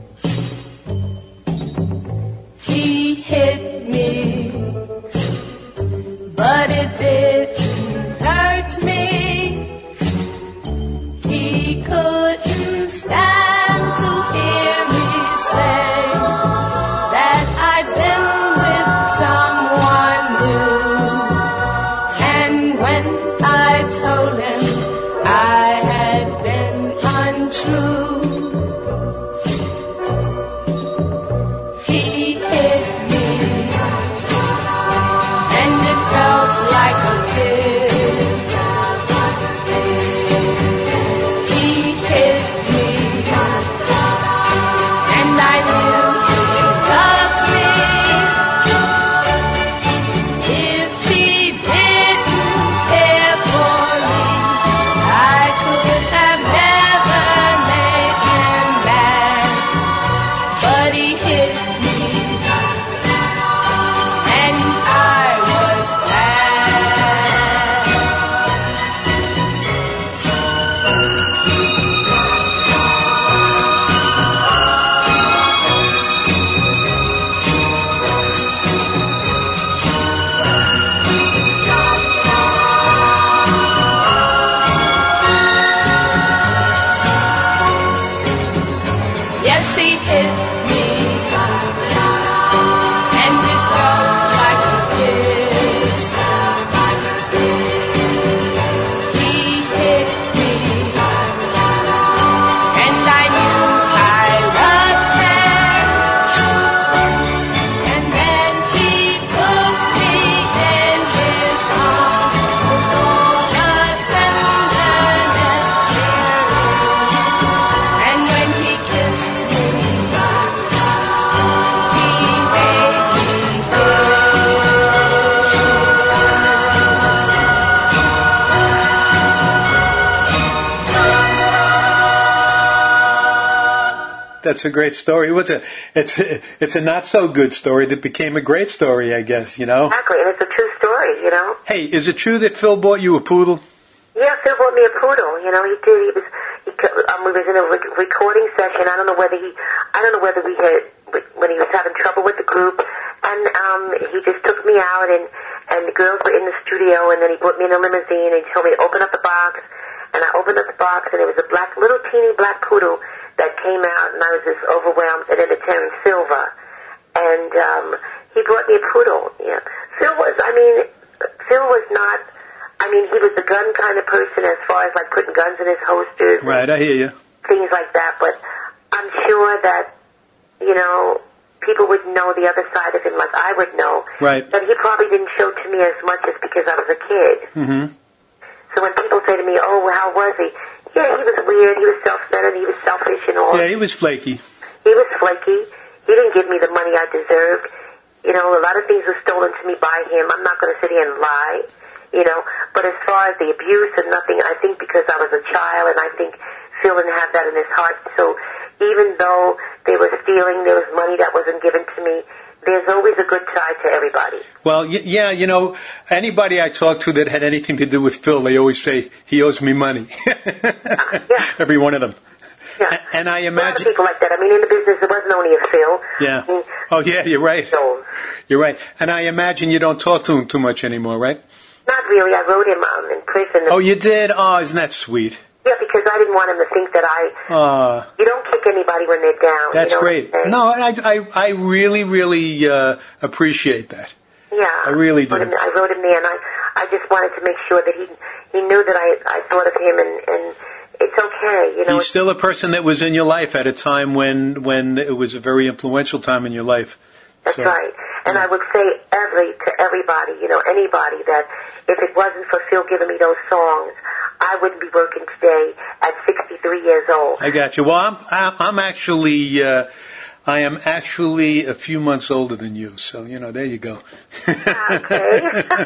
He hit me, but it didn't hurt me. He couldn't stand to hear me say that I'd been with someone new. And when I told him I had been untrue, he hit me, and it felt like a kiss. He hit me, and I knew he loved me. If he didn't care for me, I could have never made him mad. But he hit me, and I was mad. Yes, he hit me, and it felt like a kiss. He hit me, and I knew I loved him. And then he took me in his arms with all the tenderness there is. And when he kissed me, he made me good. That's a great story. It's a not so good story that became a great story, I guess, you know. Exactly, and it's a true story, you know. Hey, is it true that Phil bought you a poodle? Yeah, Phil bought me a poodle. You know, he did. We was in a recording session. I don't know whether we had when he was having trouble with the group, and he just took me out, and the girls were in the studio, and then he put me in a limousine, and he told me to open up the box, and I opened up the box, and there was a little teeny black poodle that came out, and I was just overwhelmed, and then it turned silver, and he brought me a poodle. Yeah, Phil was not. I mean, he was the gun kind of person as far as like putting guns in his holsters. Right, I hear you. Things like that, but I'm sure that, you know, people would know the other side of him like I would know. Right. But he probably didn't show to me as much as because I was a kid. Mm-hmm. So when people say to me, oh, well, how was he? Yeah, he was weird, he was self-centered, he was selfish and all. Yeah, he was flaky. He was flaky. He didn't give me the money I deserved. You know, a lot of things were stolen to me by him. I'm not going to sit here and lie. You know, but as far as the abuse and nothing, I think because I was a child, and I think Phil didn't have that in his heart. So even though they were stealing, there was money that wasn't given to me, there's always a good side to everybody. Well, yeah, you know, anybody I talk to that had anything to do with Phil, they always say, he owes me money. Yeah. Every one of them. Yeah. And I A lot of imagine... people like that. I mean, in the business, it wasn't only a Phil. Yeah. I mean, Oh, yeah, you're right. so, You're right. And I imagine you don't talk to him too much anymore, right? not really. I wrote him in prison. Oh, you did? Oh, isn't that sweet? Yeah, because I didn't want him to think that you don't kick anybody when they're down. That's you know great. what I'm saying? No, I really, really appreciate that. Yeah. I really do. I wrote him there, and I just wanted to make sure that he knew that I thought of him, and it's okay, you know. He's still a person that was in your life at a time when it was a very influential time in your life. That's So, right. And I would say to everybody, you know, anybody, that if it wasn't for Phil giving me those songs, I wouldn't be working today at 63 years old. I got you. Well, I'm actually, I am actually a few months older than you, so you know, there you go. Okay.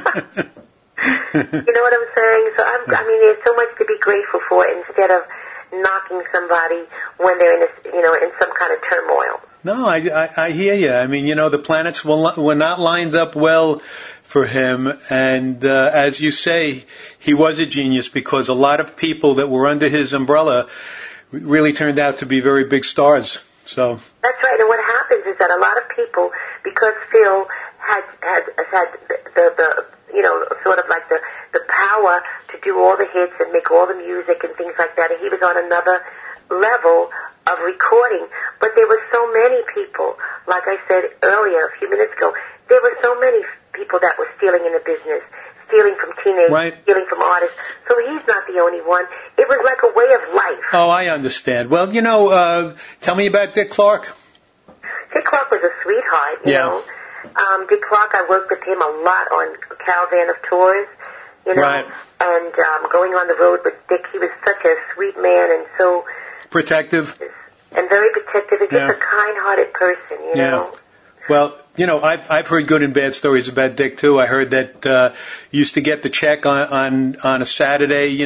You know what I'm saying? So I mean, there's so much to be grateful for instead of knocking somebody when they're in some kind of turmoil. No, I hear you. I mean, you know, the planets were not lined up well for him, and as you say, he was a genius because a lot of people that were under his umbrella really turned out to be very big stars. So That's right. And what happens is that a lot of people, because Phil has had the sort of like the power to do all the hits and make all the music and things like that, and he was on another level of recording. But there were so many people, like I said earlier, a few minutes ago, there were so many people that were stealing in the business, stealing from teenagers, Right. stealing from artists. So he's not the only one. It was like a way of life. Oh, I understand. Well, tell me about Dick Clark. Dick Clark was a sweetheart, you Yeah. know. Dick Clark, I worked with him a lot on Caravan of Tours, you know, Right. and going on the road with Dick. He was such a sweet man and so Protective. and very protective and Yeah. just a kind-hearted person, you know. Well, I've heard good and bad stories about Dick too. I heard that you used to get the check on a Saturday,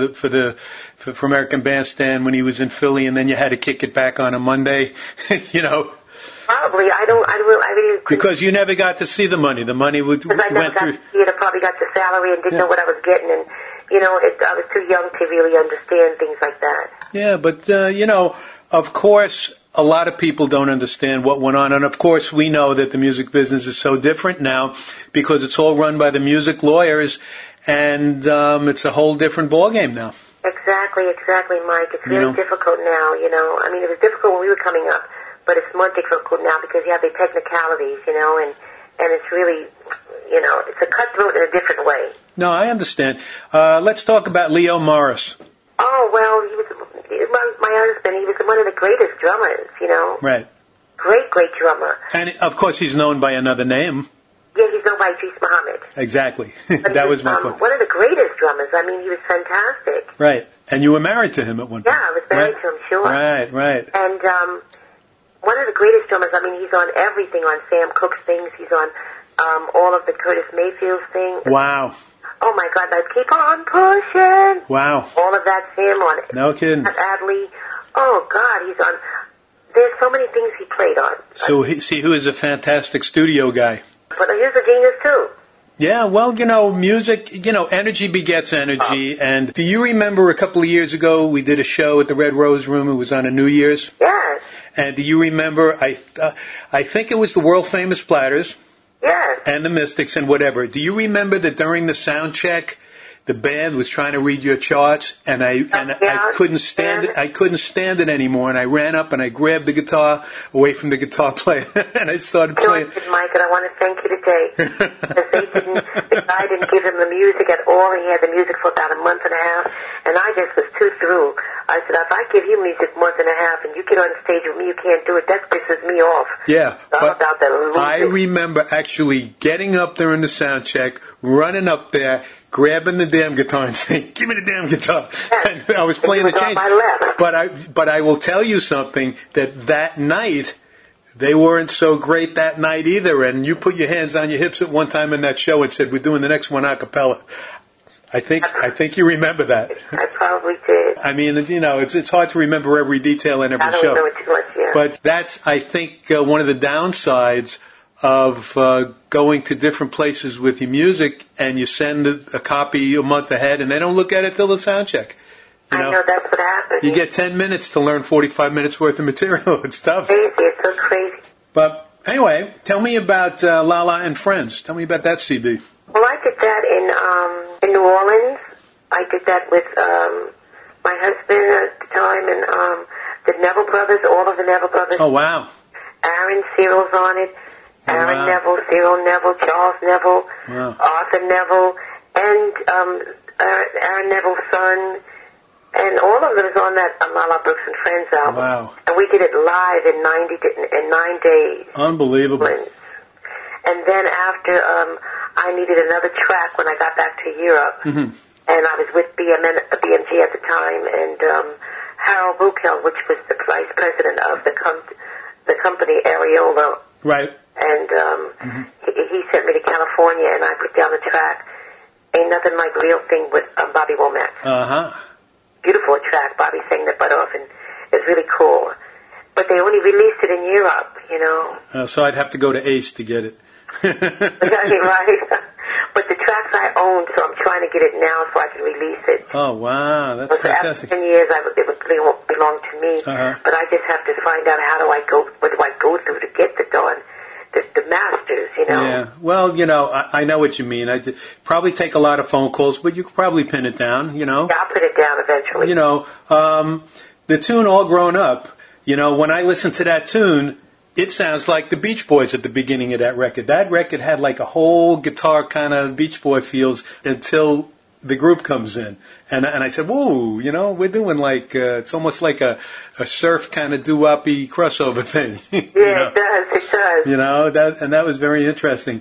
for American Bandstand when he was in Philly, and then you had to kick it back on a Monday, Probably, I really because you never got to see the money. The money because I never went got through. to see it. I probably got the salary and didn't Yeah. know what I was getting, and I was too young to really understand things like that. Yeah, but of course, a lot of people don't understand what went on, and of course, we know that the music business is so different now because it's all run by the music lawyers, and it's a whole different ballgame now. Exactly, Mike. It's really know. difficult now, I mean, it was difficult when we were coming up, but it's more difficult now because you have the technicalities, and it's really, it's a cutthroat in a different way. No, I understand. Let's talk about Leo Morris. Oh, well, he was my husband. He was one of the greatest drummers, Right. Great drummer. And, of course, he's known by another name. Yeah, he's known by Idris Muhammad. Exactly. But That he was my point. one of the greatest drummers. I mean, he was fantastic. Right. And you were married to him at one point. Yeah, I was married to him, sure. Right. And one of the greatest drummers, I mean, he's on everything, on Sam Cooke's things. He's on all of the Curtis Mayfield's things. Wow. Oh, my God, let's keep on pushing. Wow. All of that's him on No kidding. Adley. Oh, God, he's on. There's so many things he played on. So, he was a fantastic studio guy. But he's a genius, too. Yeah, well, music, energy begets energy. And do you remember a couple of years ago we did a show at the Red Rose Room? It was on a New Year's. Yes. And do you remember, I think it was the world famous Platters Yes. and the Mystics and whatever. Do you remember that during the sound check, the band was trying to read your charts, and I couldn't stand it. I couldn't stand it anymore, and I ran up and I grabbed the guitar away from the guitar player, and I started playing. Mike, and I want to thank you today because the guy didn't give him the music at all. He had the music for about a month and a half, and I just was too through. I said, if I give you music a month and a half, and you get on stage with me, you can't do it. That pisses me off. Yeah, It's all but about that I remember actually getting up there in the sound check, running up there, grabbing the damn guitar and saying, "Give me the damn guitar!" And I was playing the change. But I will tell you something, that night they weren't so great that night either. And you put your hands on your hips at one time in that show and said, "We're doing the next one a cappella." I think you remember that. I probably did. I mean, it's hard to remember every detail in every I don't show. remember too much, yeah. But that's, I think, one of the downsides of going to different places with your music, and you send a copy a month ahead, and they don't look at it till the sound check. I know that's what happens. You get 10 minutes to learn 45 minutes worth of material. It's tough. Crazy. It's so crazy. But anyway, tell me about Lala and Friends. Tell me about that CD. Well, I did that in New Orleans. I did that with my husband at the time, and the Neville brothers, all of the Neville brothers. Oh, wow. Aaron Cyril's on it. Aaron Neville, Cyril Neville, Charles Neville, Arthur Neville, and Aaron Neville's son, and all of them is on that Lala Brooks and Friends album. Wow. And we did it live in 9 days. Unbelievable. And then after, I needed another track when I got back to Europe, and I was with BMG at the time, and Harold Buchel, which was the vice president of the company Areola. Right. And he sent me to California, and I put down the track, Ain't Nothing Like Real Thing, with Bobby Womack. Uh-huh. Beautiful track. Bobby sang the butt off, and it was really cool. But they only released it in Europe, So I'd have to go to Ace to get it. Right. But the tracks I own, so I'm trying to get it now so I can release it. Oh, wow. That's so fantastic. After 10 years, it would belong to me. But I just have to find out what do I go through to get the masters, you know. Yeah. Well, you know, I know what you mean. I probably take a lot of phone calls, but you could probably pin it down, you know. Yeah, I'll put it down eventually. You know, the tune All Grown Up, you know, when I listen to that tune, it sounds like the Beach Boys at the beginning of that record. That record had like a whole guitar kind of Beach Boy feels until the group comes in. And I said, whoa, you know, we're doing like, it's almost like a surf kind of doo-woppy crossover thing. Yeah, you know? it does. You know, that was very interesting.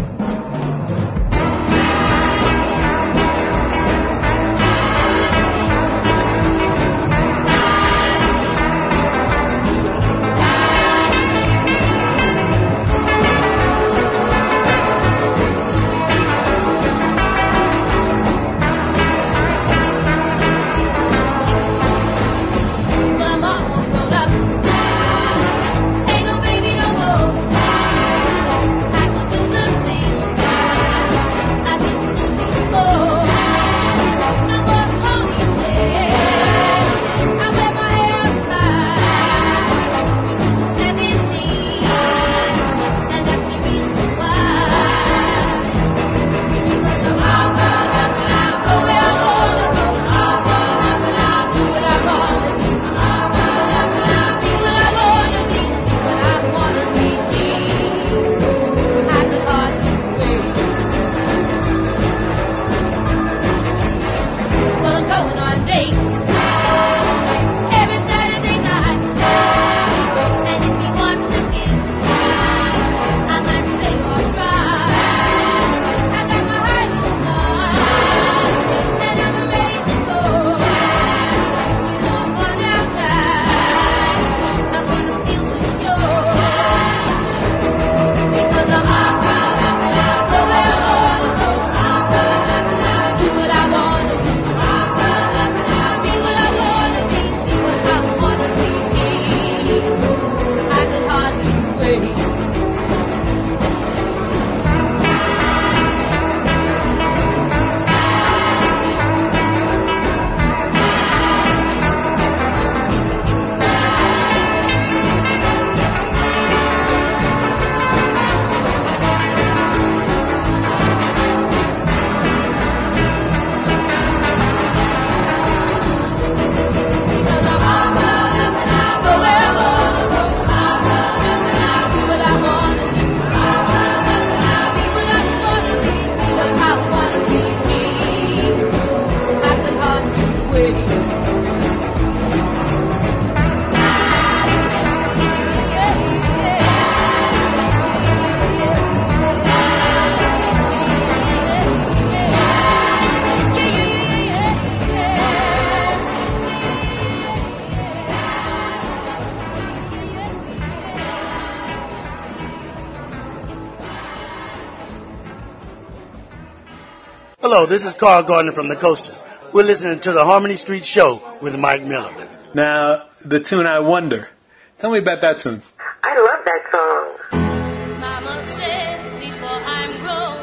Hello, this is Carl Gardner from the Coasters. We're listening to the Harmony Street Show with Mike Miller. Now, the tune I Wonder. Tell me about that tune. I love that song. Mama said before I'm grown,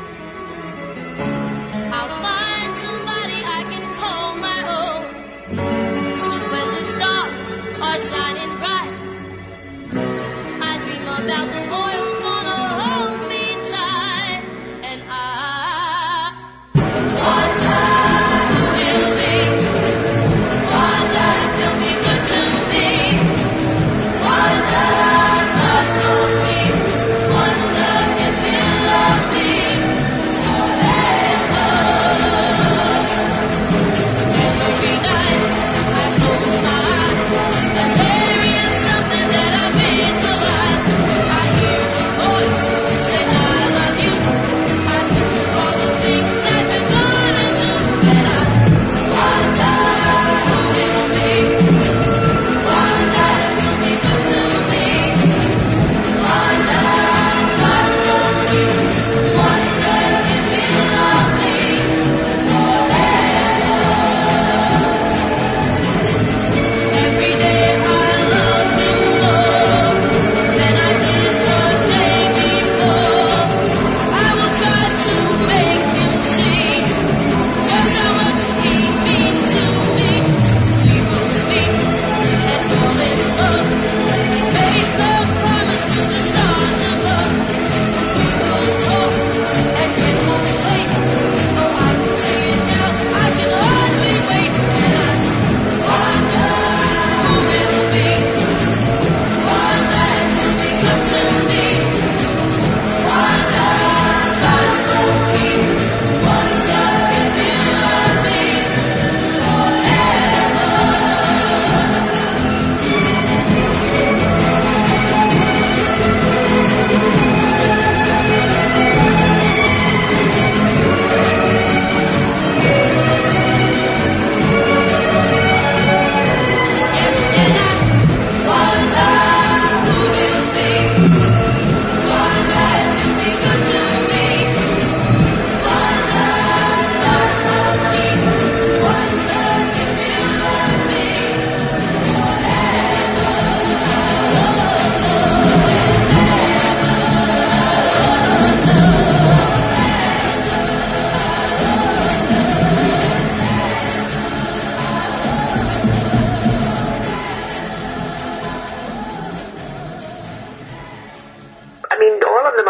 I'll find somebody I can call my own. So when the stars are shining bright, I dream about the boy who's gonna hold me tight. And I wonder who he'll be. Wonder if he'll be good to me. Wonder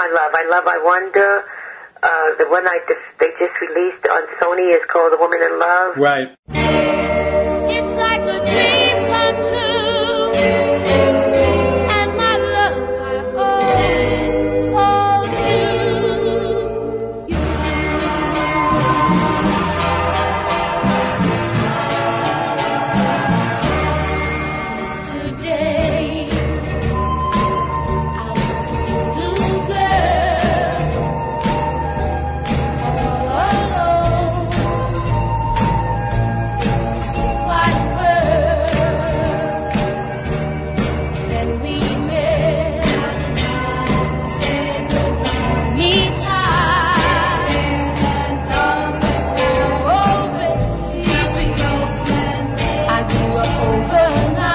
I Wonder. The one they just released on Sony is called The Woman in Love. Right. It's like a dream come true, and my love I owe to you. Yesterday I was a little girl, all alone. This big wide world. Then we met to say goodbye. Meet times and cars that go over. I grew up overnight.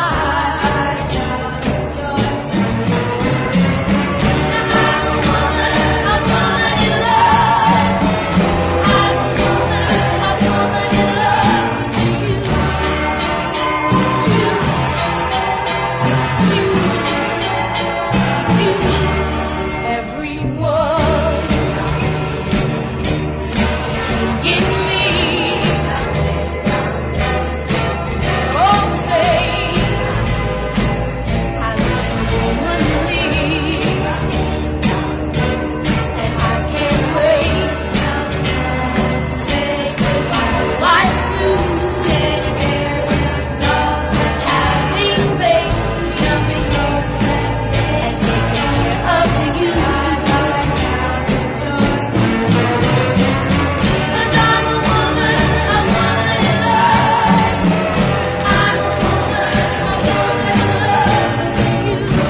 I'm a woman in love. I'm a woman in love with you. Everyone seems to get me. Oh, say I look so womanly, and I can't wait to say goodbye. Like you, teddy bears and dolls, having babies, jumping ropes, and taking care of you. 'Cause I'm a woman in love. I'm a woman in love with you.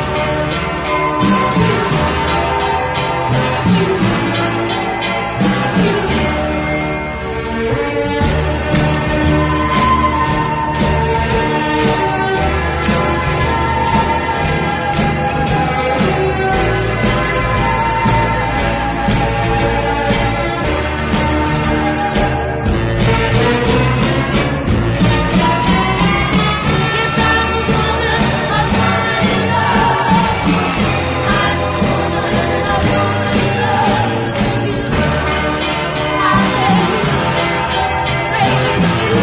Yes, I'm a woman in love. I'm a woman in love with you. I say, baby, it's you.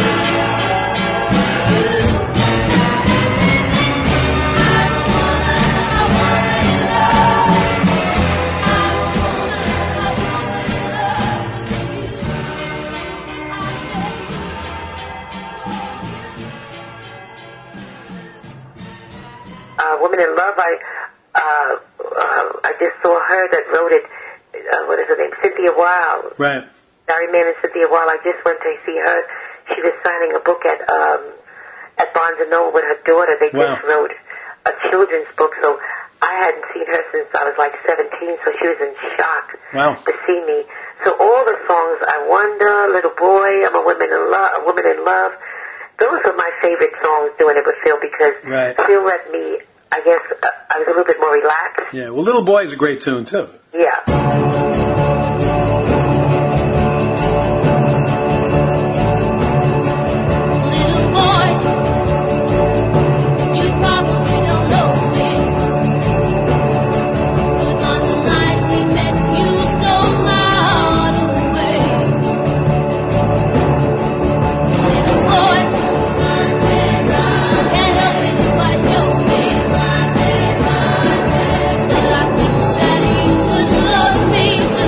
I'm a woman in love. I'm a woman in love with you. I say, Woman in Love, I just saw her that wrote it. What is her name? Cynthia Wilde. Right. Barry Mann and Cynthia Wilde. I just went to see her. She was signing a book at Barnes & Noble with her daughter. They Wow. just wrote a children's book, so I hadn't seen her since I was like 17, so she was in shock Wow. to see me. So all the songs, I Wonder, Little Boy, I'm a Woman in Love, those are my favorite songs doing it with Phil because Right. Phil let me, I guess, I was a little bit more relaxed. Yeah. Well, Little Boy is a great tune too. Yeah. Little boy, you probably don't know it, but on the night we met, you stole my heart away. Little boy, can't help it if I show it, but I wish that you would love me.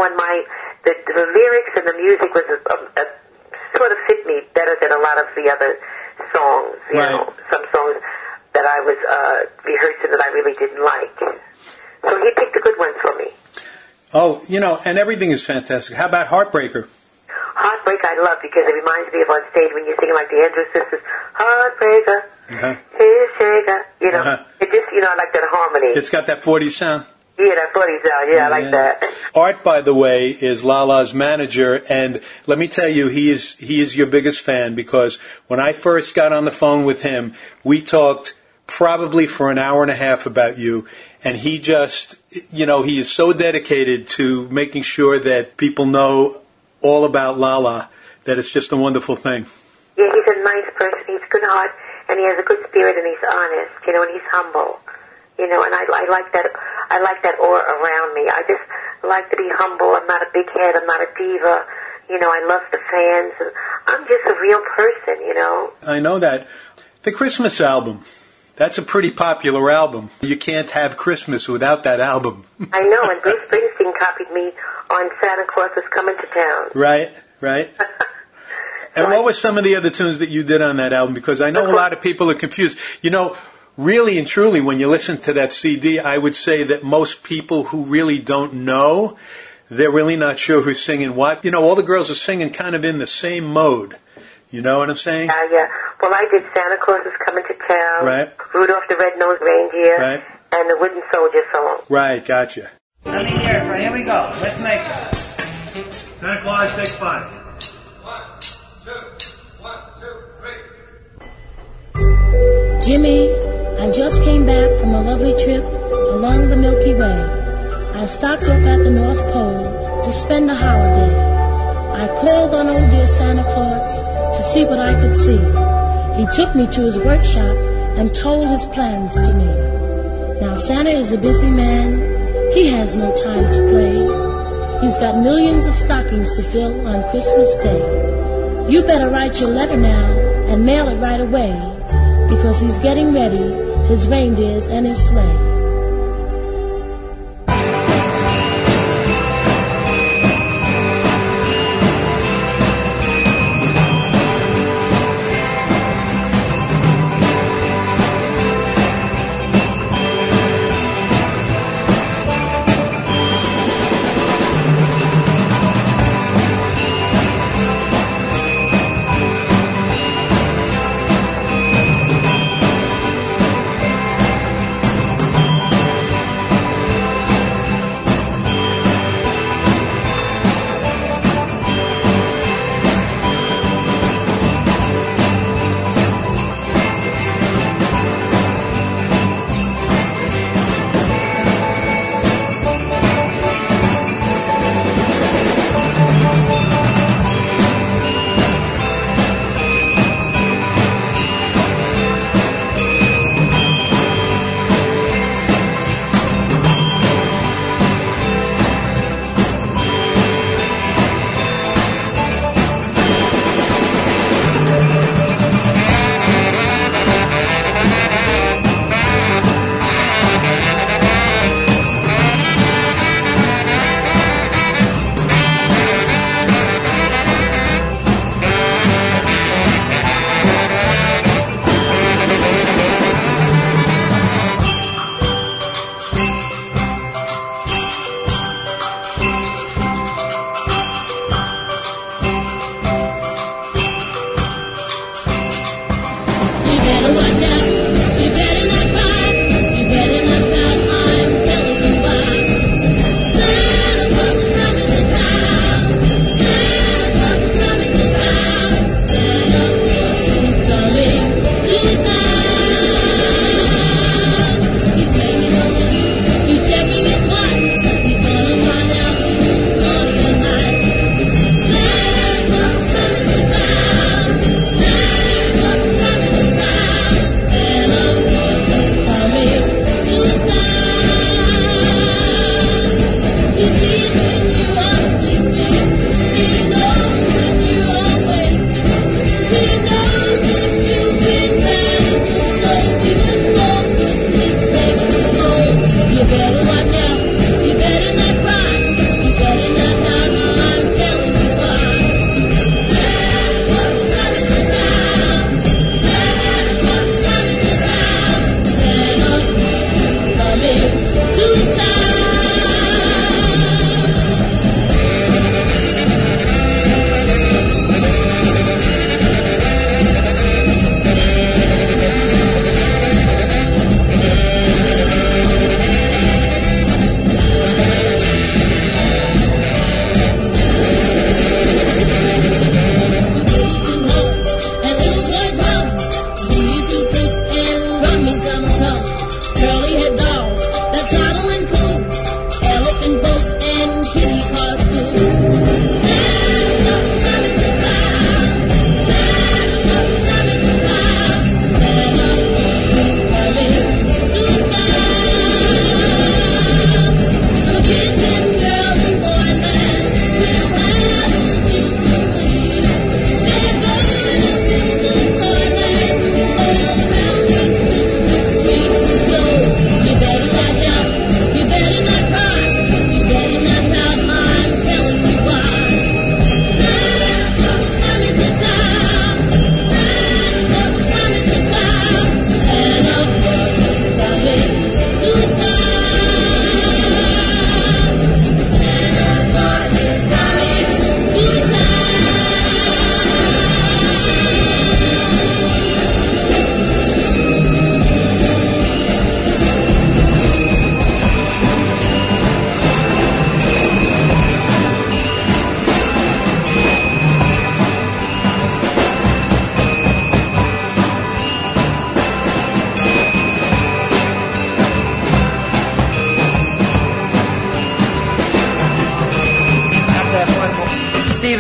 and the lyrics and the music was sort of fit me better than a lot of the other songs. You know, some songs that I was rehearsing that I really didn't like. So he picked the good ones for me. Oh, and everything is fantastic. How about Heartbreaker? Heartbreak I love because it reminds me of on stage when you're singing like the Andrews Sisters, Heartbreaker, Here Shaker, it just, I like that harmony. It's got that 40s sound. Yeah, that 40s sound, I like that. Art, by the way, is Lala's manager, and let me tell you, he is your biggest fan, because when I first got on the phone with him, we talked probably for an hour and a half about you, and he just, he is so dedicated to making sure that people know all about Lala, that it's just a wonderful thing. Yeah, he's a nice person. He's a good heart, and he has a good spirit, and he's honest, and he's humble, and I like that. I like that aura around me. I just like to be humble. I'm not a big head. I'm not a diva. I love the fans. And I'm just a real person. I know that. The Christmas album. That's a pretty popular album. You can't have Christmas without that album. I know, and Bruce Springsteen copied me on Santa Claus is Coming to Town. Right. And what were some of the other tunes that you did on that album? Because I know a lot of people are confused. Really and truly, when you listen to that CD, I would say that most people who really don't know, they're really not sure who's singing what. All the girls are singing kind of in the same mode. You know what I'm saying? Yeah. Well, I did Santa Claus is Coming to Town, right. Rudolph the Red-Nosed Reindeer, right. and the Wooden Soldier song. Right, gotcha. Let me hear it. Here we go. Let's make it. Santa Claus, take 5. 1, 2, 1, 2, 3. Jimmy, I just came back from a lovely trip along the Milky Way. I stopped off at the North Pole to spend the holiday. I called on old dear Santa Claus to see what I could see. He took me to his workshop and told his plans to me. Now Santa is a busy man. He has no time to play. He's got millions of stockings to fill on Christmas Day. You better write your letter now and mail it right away, because he's getting ready, his reindeers and his sleigh.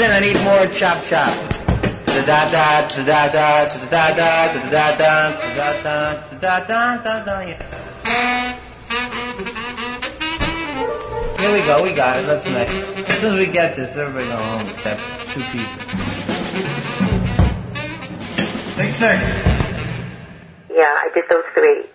in. I need more chop chop. Da da da da da da da da da da da da da da da. Here we go. We got it. Let's make. As soon as we get this, everybody go home except 2 people. Take 6. Yeah, I did those 3.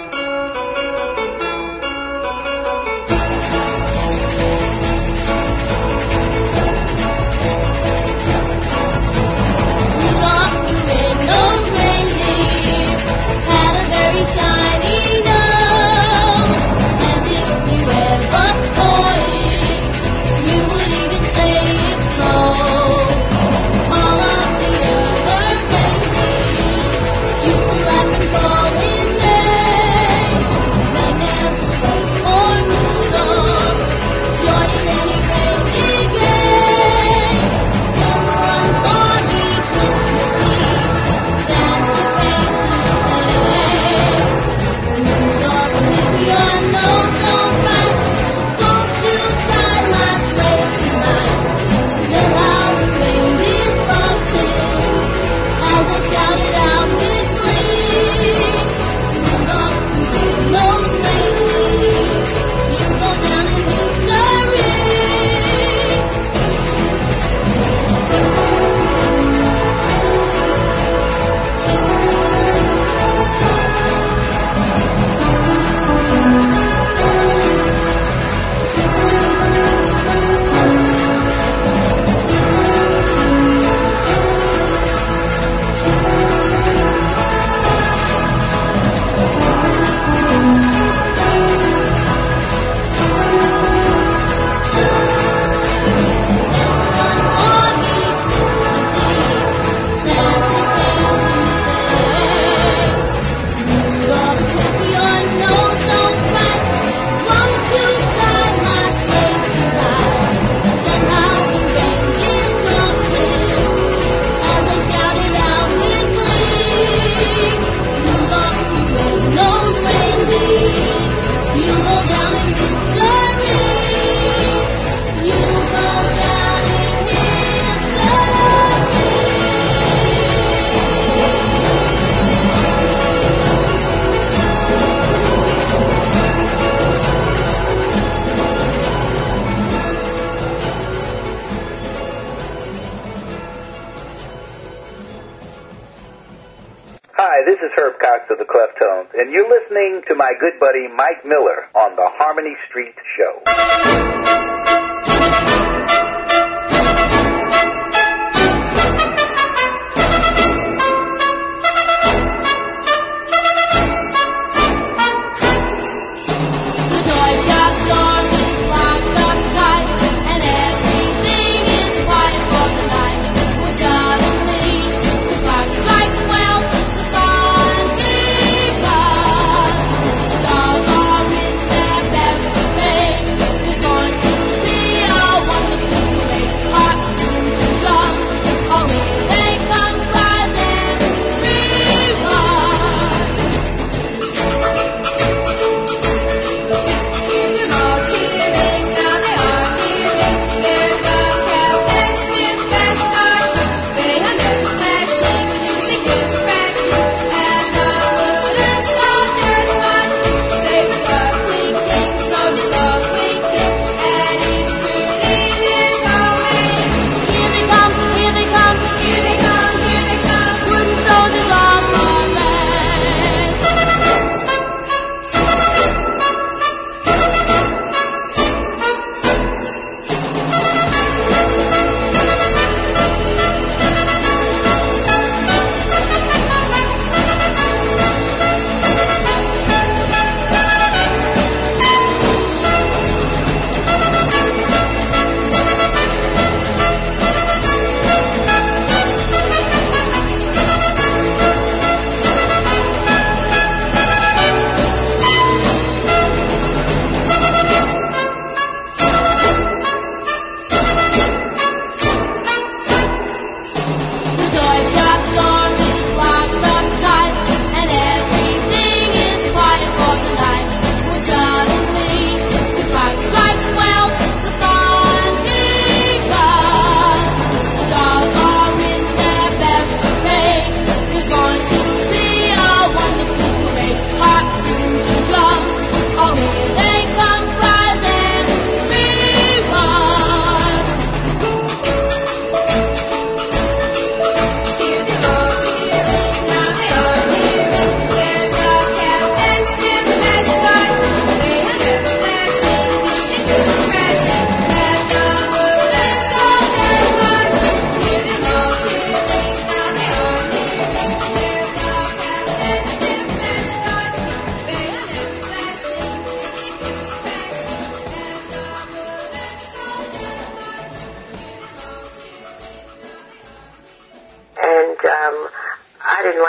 This is Herb Cox of the Cleftones, and you're listening to my good buddy Mike Miller on the Harmony Street Show. Going to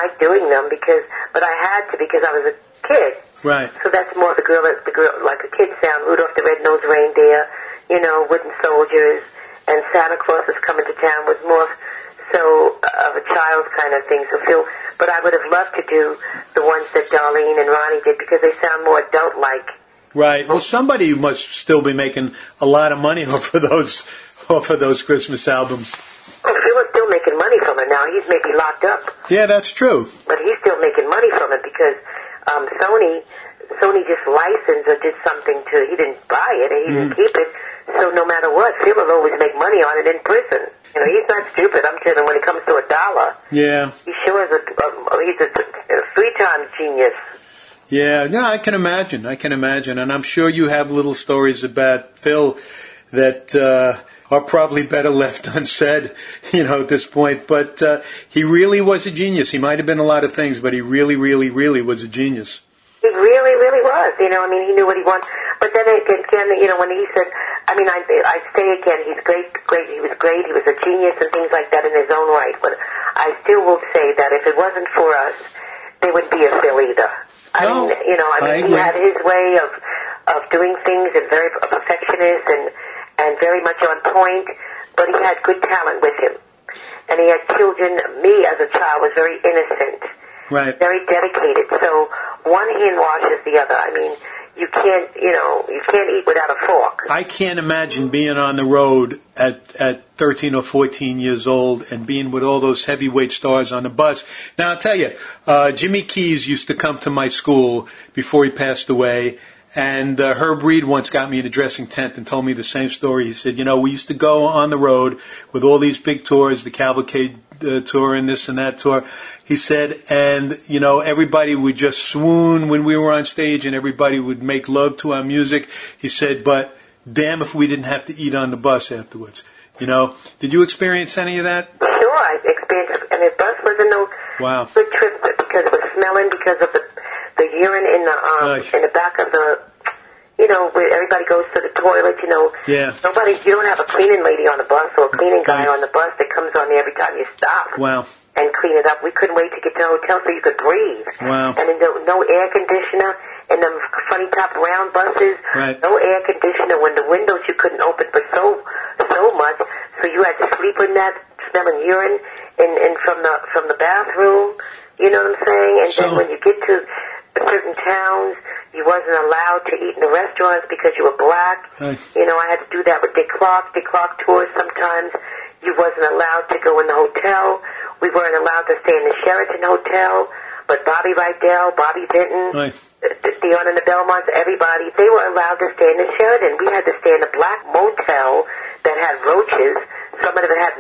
like doing them but I had to because I was a kid. Right. So that's more the girl, like a kid sound. Rudolph the Red-Nosed Reindeer, wooden soldiers, and Santa Claus is coming to town was more so of a child kind of thing. But I would have loved to do the ones that Darlene and Ronnie did because they sound more adult-like. Right. Well, somebody must still be making a lot of money off of those Christmas albums. Well, Phil is still making money from it now. He's maybe locked up. Yeah, that's true. But he's still making money from it because Sony just licensed or did something he didn't buy it and he didn't keep it. So no matter what, Phil will always make money on it in prison. He's not stupid. I'm telling you, when it comes to a dollar, yeah, he sure is he's a three-time genius. Yeah, no, I can imagine, and I'm sure you have little stories about Phil that are probably better left unsaid, at this point. But he really was a genius. He might have been a lot of things, but he really, really, really was a genius. He really, really was. He knew what he wanted. But then again, when he said, I say again, he's great. He was great. He was a genius and things like that in his own right. But I still will say that if it wasn't for us, there wouldn't be a Phil either. He had his way of doing things and very perfectionist and very much on point, but he had good talent with him. And he had children. Me as a child was very innocent, right? Very dedicated. So one hand washes the other. You can't eat without a fork. I can't imagine being on the road at 13 or 14 years old and being with all those heavyweight stars on the bus. Now, I'll tell you, Jimmy Keys used to come to my school before he passed away, and Herb Reed once got me in a dressing tent and told me the same story. He said, we used to go on the road with all these big tours, the Cavalcade tour and this and that tour. He said, and, everybody would just swoon when we were on stage and everybody would make love to our music. He said, but damn if we didn't have to eat on the bus afterwards. Did you experience any of that? Sure, I experienced it. And the bus wasn't no good trip because it was smelling because of the urine in the back of the, where everybody goes to the toilet, Yeah. You don't have a cleaning lady on the bus or a cleaning guy on the bus that comes on there every time you stop. Wow. And clean it up. We couldn't wait to get to the hotel so you could breathe. Wow. And then no air conditioner in them funny top round buses. Right. No air conditioner when the windows you couldn't open for so much. So you had to sleep in that smelling urine in from the bathroom. You know what I'm saying? And then when you get to certain towns, you wasn't allowed to eat in the restaurants because you were black. Right. I had to do that with Dick Clark tours sometimes. You wasn't allowed to go in the hotel. We weren't allowed to stay in the Sheraton Hotel, but Bobby Rydell, Bobby Vinton, Dion and the Belmonts, everybody, they were allowed to stay in the Sheraton. We had to stay in a black motel that had roaches. Some of them had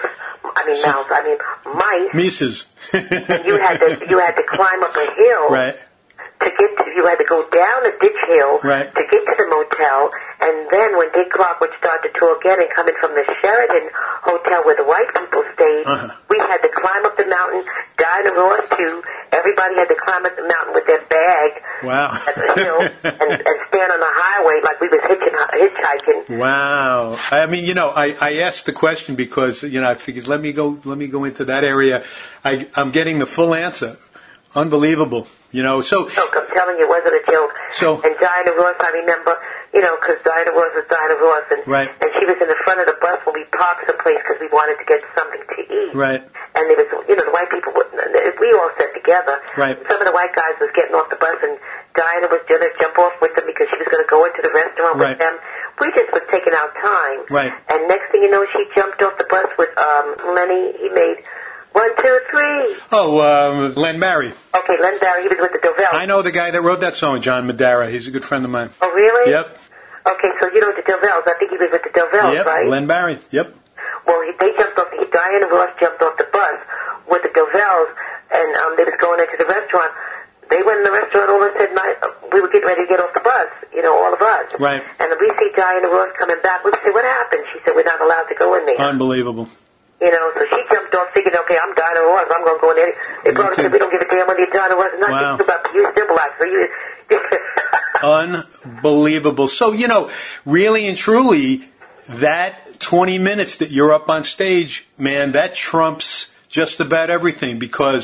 mice. Mices. And you had to climb up a hill. Right. You had to go down a ditch hill right. to get to the motel, and then when Dick Clark would start the tour again and coming from the Sheraton Hotel where the white people stayed, we had to climb up the mountain, Diana Ross too. Everybody had to climb up the mountain with their bag, wow, and stand on the highway like we was hitchhiking. Wow. I asked the question because I figured let me go into that area. I'm getting the full answer. Unbelievable. So... I'm telling you, it wasn't a joke. And Diana Ross, I remember, because Diana Ross was Diana Ross, and she was in the front of the bus when we parked someplace because we wanted to get something to eat. Right. And there was, the white people, we all sat together. Right. Some of the white guys was getting off the bus, and Diana was going to jump off with them because she was going to go into the restaurant with them. We just was taking our time. Right. And next thing you know, she jumped off the bus with Lenny. He made... 1, 2, 3. Oh, Len Barry. Okay, Len Barry. He was with the Dovells. I know the guy that wrote that song, John Madara. He's a good friend of mine. Oh, really? Yep. Okay, so the Dovells. I think he was with the Dovells, right? Len Barry. Yep. Well, they jumped off. Diana Ross jumped off the bus with the Dovells, and they was going into the restaurant. They went in the restaurant all of a sudden. We were getting ready to get off the bus, all of us. Right. And we see Diana Ross coming back. We said, what happened? She said, we're not allowed to go in there. Unbelievable. So she jumped off thinking, okay, I'm Diana Ross, I'm going to go in there. They probably said, we don't give a damn whether you're Diana Ross or not. Wow. About you still black, so you... Unbelievable. So, really and truly, that 20 minutes that you're up on stage, man, that trumps just about everything because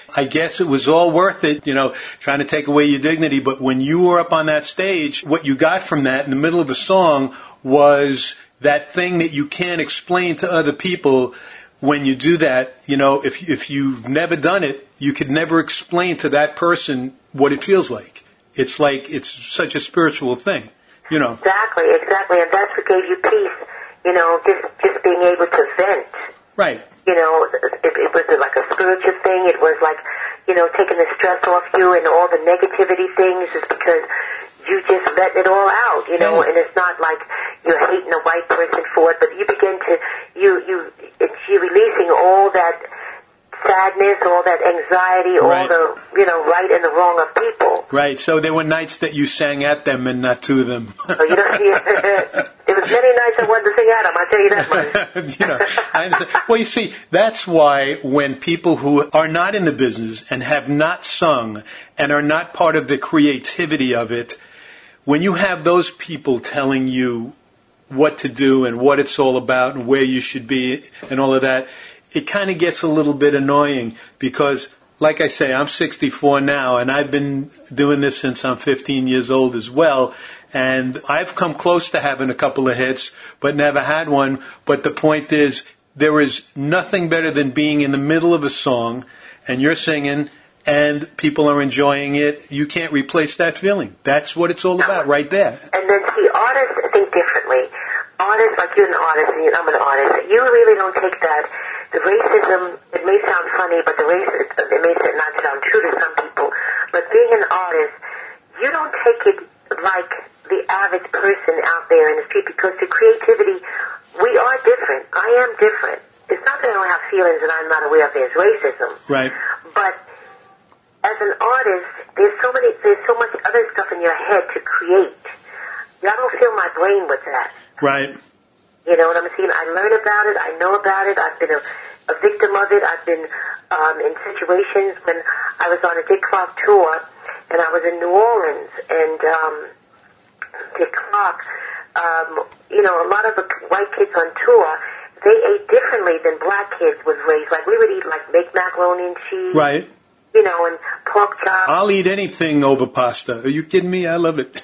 I guess it was all worth it, trying to take away your dignity. But when you were up on that stage, what you got from that in the middle of a song was that thing that you can't explain to other people. When you do that, if you've never done it, you could never explain to that person what it feels like. It's such a spiritual thing, Exactly, and that's what gave you peace, just being able to vent. Right. It was like a spiritual thing. It was like, taking the stress off you and all the negativity things is because you just let it all out, and it's not like you're hating a white person for it, but you begin to, you're releasing all that sadness, all that anxiety, all the, right and the wrong of people. Right, so there were nights that you sang at them and not to them. So, there was many nights I wanted to sing at them, I'll tell you that much. I understand. Well, you see, that's why when people who are not in the business and have not sung and are not part of the creativity of it, when you have those people telling you what to do and what it's all about and where you should be and all of that, it kind of gets a little bit annoying because, like I say, I'm 64 now and I've been doing this since I'm 15 years old as well. And I've come close to having a couple of hits, but never had one. But the point is, there is nothing better than being in the middle of a song and you're singing and people are enjoying it. You can't replace that feeling. That's what it's all about right there. And then, see, artists think differently. Artists, like you're an artist and I'm an artist, you really don't take that. The racism, it may sound funny, but it may not sound true to some people. But being an artist, you don't take it like the average person out there in the street because the creativity, we are different. I am different. It's not that I don't have feelings and I'm not aware of there's racism. Right. But as an artist, there's so much other stuff in your head to create. I don't fill my brain with that. Right. You know what I'm saying? I learn about it. I know about it. I've been a victim of it. I've been in situations when I was on a Dick Clark tour, and I was in New Orleans, and Dick Clark, a lot of the white kids on tour, they ate differently than black kids was raised. Like, we would eat, baked macaroni and cheese. Right. And pork chops. I'll eat anything over pasta. Are you kidding me? I love it.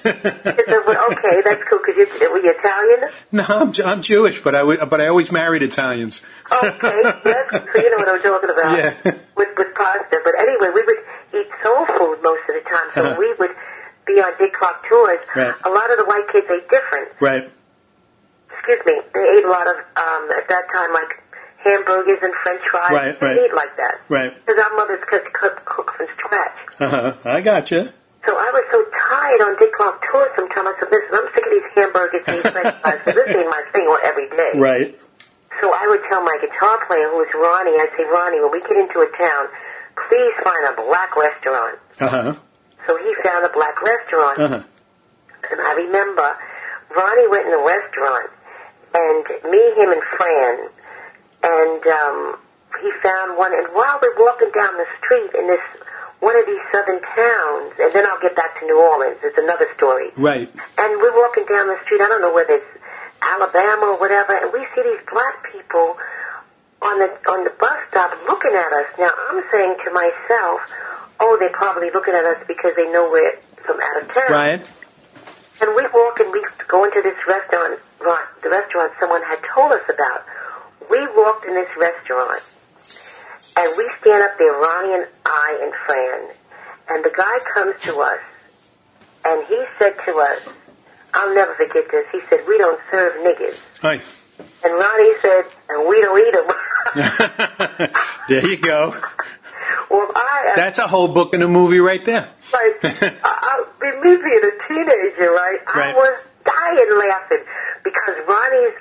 Okay, that's cool. Were you Italian? No, I'm Jewish, but I always married Italians. Okay, yes. So you know what I'm talking about. Yeah. With pasta. But anyway, we would eat soul food most of the time. So we would be on Dick Clark tours. Right. A lot of the white kids ate different. Right. Excuse me. They ate a lot of, at that time, hamburgers and French fries. Right. They eat like that. Right. Because our mothers could cook from scratch. I gotcha. So I was so tired on Dick Clark tour sometimes. I said, listen, I'm sick of these hamburgers and these French fries. So this ain't my thing every day. Right. So I would tell my guitar player, who was Ronnie, I'd say, Ronnie, when we get into a town, please find a black restaurant. So he found a black restaurant. And I remember Ronnie went in a restaurant, and me, him, and Fran, and he found one. And while we're walking down the street in this one of these southern towns, and then I'll get back to New Orleans. It's another story. Right. And we're walking down the street. I don't know whether it's Alabama or whatever, and we see these black people on the bus stop looking at us. Now, I'm saying to myself, oh, they're probably looking at us because they know we're from out of town. Right. And we walk and we go into this restaurant, the restaurant someone had told us about. We walked in this restaurant, and we stand up there, Ronnie and I and Fran, and the guy comes to us, and he said to us, I'll never forget this, he said, we don't serve niggas. Right. And Ronnie said, and we don't eat them. There you go. Well, that's a whole book and a movie right there. Right. Me being a teenager, right? I was dying laughing because Ronnie's,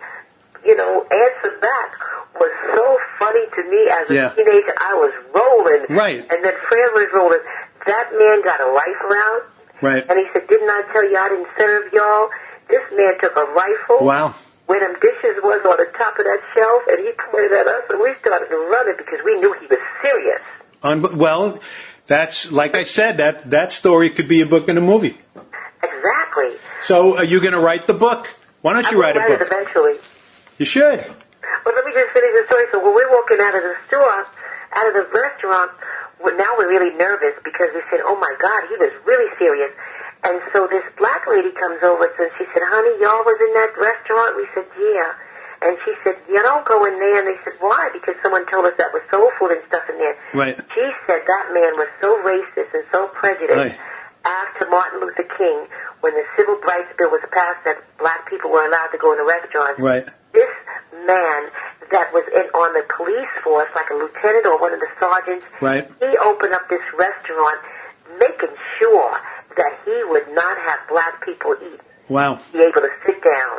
answer back was so funny to me as a teenager. I was rolling. Right. And then Fran was rolling. That man got a rifle out. Right. And he said, didn't I tell you I didn't serve y'all? This man took a rifle. Wow. Where them dishes was on the top of that shelf, and he pointed at us, and we started to run it because we knew he was serious. Well, that's, like I said, that story could be a book and a movie. Exactly. So are you going to write the book? Why don't you write a book? It eventually. You should. But let me just finish the story. So when we're walking out of the store, out of the restaurant, now we're really nervous because we said, oh, my God, he was really serious. And so this black lady comes over and she said, honey, y'all was in that restaurant? We said, yeah. And she said, you don't go in there. And they said, why? Because someone told us that was soul food and stuff in there. Right. She said that man was so racist and so prejudiced. Right. After Martin Luther King, when the Civil Rights Bill was passed that black people were allowed to go in the restaurants, Right. this man that was on the police force, like a lieutenant or one of the sergeants, Right. he opened up this restaurant making sure that he would not have black people eat. Wow. Be able to sit down.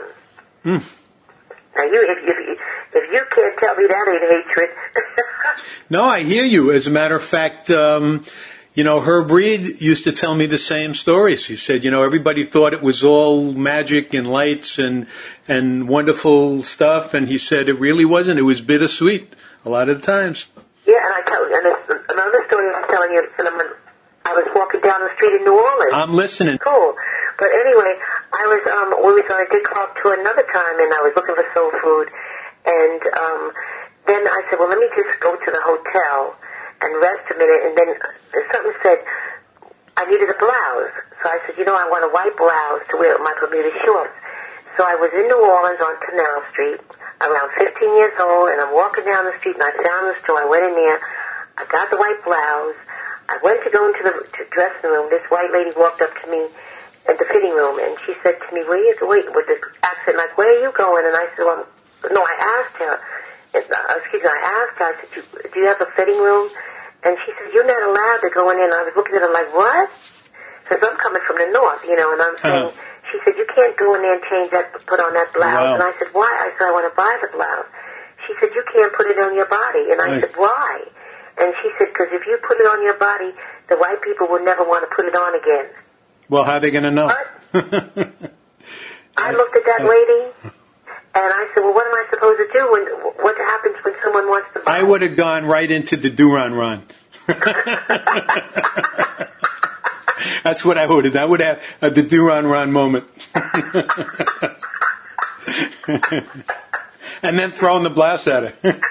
Now, if you can't tell me that ain't hatred. No, I hear you. As a matter of fact, Herb Reed used to tell me the same stories. He said, everybody thought it was all magic and lights and wonderful stuff, and he said it really wasn't. It was bittersweet a lot of the times. Yeah, and there's another story I was telling you, and I was walking down the street in New Orleans. I'm listening. Cool. But anyway, we was on a Dick Clark tour another time, and I was looking for soul food, and then I said, well, let me just go to the hotel and rest a minute, and then something said I needed a blouse. So I said, I want a white blouse to wear with my Bermuda shorts. So I was in New Orleans on Canal Street, around 15 years old, and I'm walking down the street, and I found the store. I went in there. I got the white blouse. I went to go into the dressing room. This white lady walked up to me at the fitting room, and she said to me, where are you going? With the accent, like, where are you going? And I said, I asked her. I asked her, I said, do you have a fitting room? And she said, you're not allowed to go in there. And I was looking at her like, what? Because I'm coming from the north, and I'm saying, she said, you can't go in there and change that, put on that blouse. Wow. And I said, why? I said, I want to buy the blouse. She said, you can't put it on your body. And I said, why? And she said, because if you put it on your body, the white people will never want to put it on again. Well, how are they going to know? I looked at that lady, and I said, well, what am I supposed to do? What happens when someone wants to buy? I would have gone right into the Duran-Ron. That's what I would have done. I would have the Duran-Ron moment. And then throwing the blouse at her.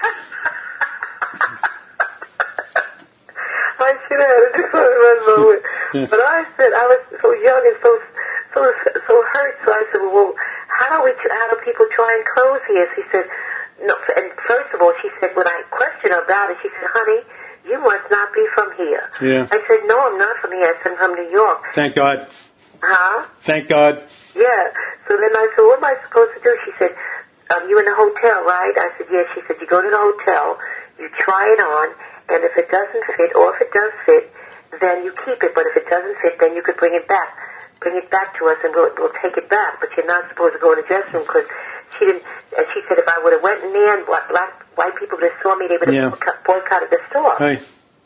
I should have had a Duran-Ron moment. But I said, I was so young and so hurt, so I said, well, how do people try and close here? She said, no, and first of all, she said, when I questioned her about it, she said, honey, you must not be from here. Yeah. I said, no, I'm not from here. I said, I'm from New York. Thank God. Huh? Thank God. Yeah. So then I said, what am I supposed to do? She said, you in the hotel, right? I said, yes. She said, you go to the hotel, you try it on, and if it doesn't fit, or if it does fit, then you keep it. But if it doesn't fit, then you could bring it back. Bring it back to us, and we'll take it back. But you're not supposed to go in the dressing room because she didn't. And she said, if I would have went in there and white people would have saw me, they would have boycotted the store. Hey.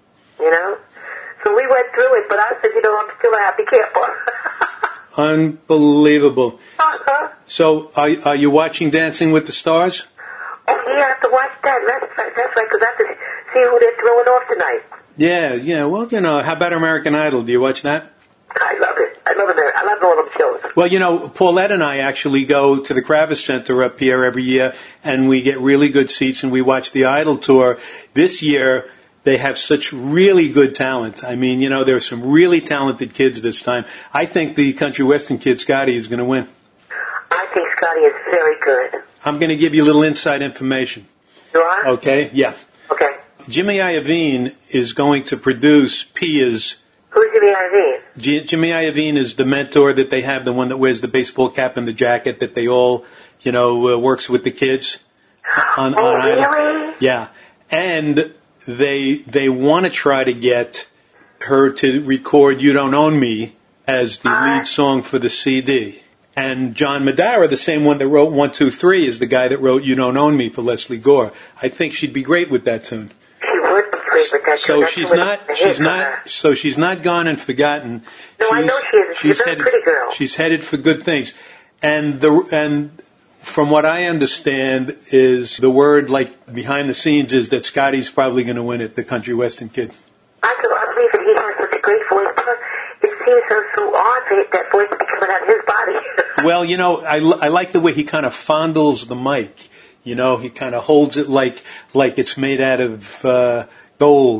So we went through it, but I said, I'm still a happy camper. Unbelievable. Uh-huh. So, are you watching Dancing with the Stars? Oh, yeah, I have to watch that. That's right, because I have to see who they're throwing off tonight. Yeah. Well, how about American Idol? Do you watch that? I love it. I love all them shows. Well, Paulette and I actually go to the Kravis Center up here every year, and we get really good seats, and we watch the Idol tour. This year, they have such really good talent. I mean, there's some really talented kids this time. I think the country western kid, Scotty, is going to win. I think Scotty is very good. I'm going to give you a little inside information. You are? Okay, yeah. Okay. Jimmy Iovine is going to produce Pia's. Who's Jimmy Iovine? Jimmy Iovine is the mentor that they have, the one that wears the baseball cap and the jacket that they all, works with the kids. Really? Yeah. And they want to try to get her to record You Don't Own Me as the lead song for the CD. And John Madara, the same one that wrote 1, 2, 3, is the guy that wrote You Don't Own Me for Leslie Gore. I think she'd be great with that tune. She would be great with that tune. So she's not gone and forgotten. No, I know she is. She's a very pretty girl. She's headed for good things. And from what I understand is the word, like, behind the scenes is that Scotty's probably going to win it, the country western kid. I believe that he has such a great voice. Plus, it seems so odd that voice to be coming out of his body. Well, I like the way he kind of fondles the mic. He kind of holds it like it's made out of gold.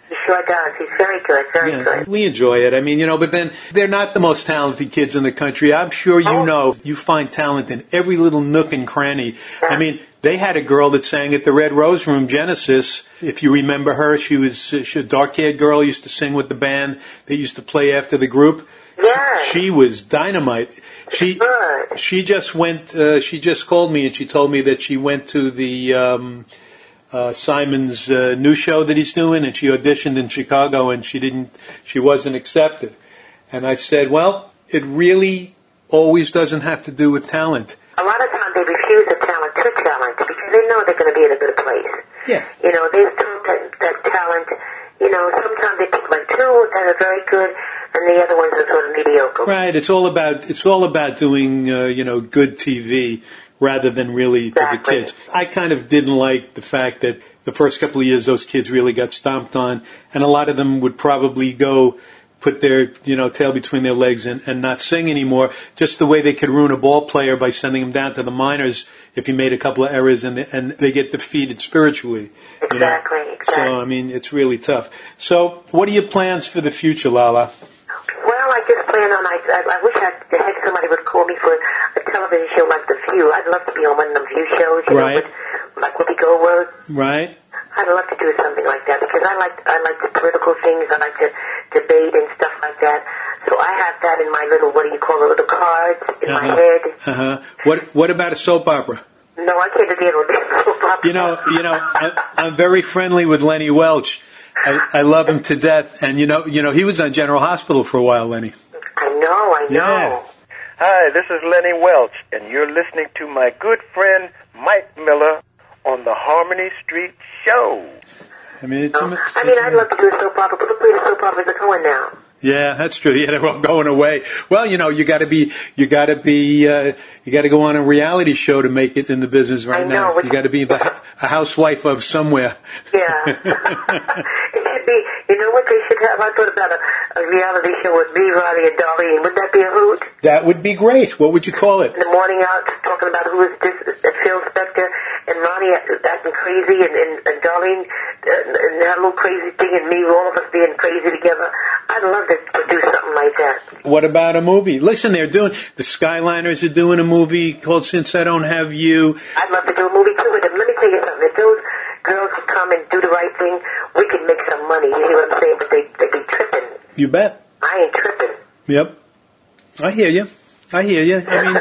He sure does. He's very good, very good. We enjoy it. I mean, but then they're not the most talented kids in the country. I'm sure you know you find talent in every little nook and cranny. Yeah. I mean, they had a girl that sang at the Red Rose Room, Genesis. If you remember her, she was a dark-haired girl, used to sing with the band. They used to play after the group. Yeah. She was dynamite. She just went, she just called me and she told me that she went to the Simon's new show that he's doing, and she auditioned in Chicago, and she wasn't accepted. And I said, well, it really always doesn't have to do with talent. A lot of times they refuse the talent to talent because they know they're going to be in a good place. Yeah. They've told that talent, sometimes they pick like two that are very good, and the other ones are sort of mediocre. Right. It's all about doing, good TV. Rather than really for the kids. I kind of didn't like the fact that the first couple of years those kids really got stomped on, and a lot of them would probably go put their, tail between their legs and not sing anymore, just the way they could ruin a ball player by sending him down to the minors if he made a couple of errors and they get defeated spiritually. Exactly. So, I mean, it's really tough. So, what are your plans for the future, Lala? Well, I just plan on, I wish I had somebody would call me for a television show like The View. I'd love to be on one of the View shows, right. Like Whoopi Goldberg. Right. I'd love to do something like that because I like the political things. I like to debate and stuff like that. So I have that in my little, little cards in my head. What about a soap opera? No, I can't deal with that soap opera. I'm very friendly with Lenny Welch. I love him to death, and he was on General Hospital for a while, Lenny. I know. Yeah. Hi, this is Lenny Welch, and you're listening to my good friend Mike Miller on the Harmony Street Show. I mean, I'd love to do a soap opera, but look where the soap operas are going now. Yeah, that's true. Yeah, they're all going away. Well, you got to go on a reality show to make it in the business right now. You got to be a housewife of somewhere. Yeah. It should be, what they should have? I thought about a reality show with me, Ronnie, and Darlene. Would that be a hoot? That would be great. What would you call it? In the morning out, talking about who is this, Phil Spector, and Ronnie acting crazy, and Darlene, and that little crazy thing, and me, all of us being crazy together. I'd love to do something like that. What about a movie? Listen, the Skyliners are doing a movie called Since I Don't Have You. I'd love to do a movie too with them. Let me tell you something. If those girls would come and do the right thing, we could make some money. You hear what I'm saying? But they'd be tripping. You bet. I ain't tripping. Yep. I hear you. I mean, That's what I'm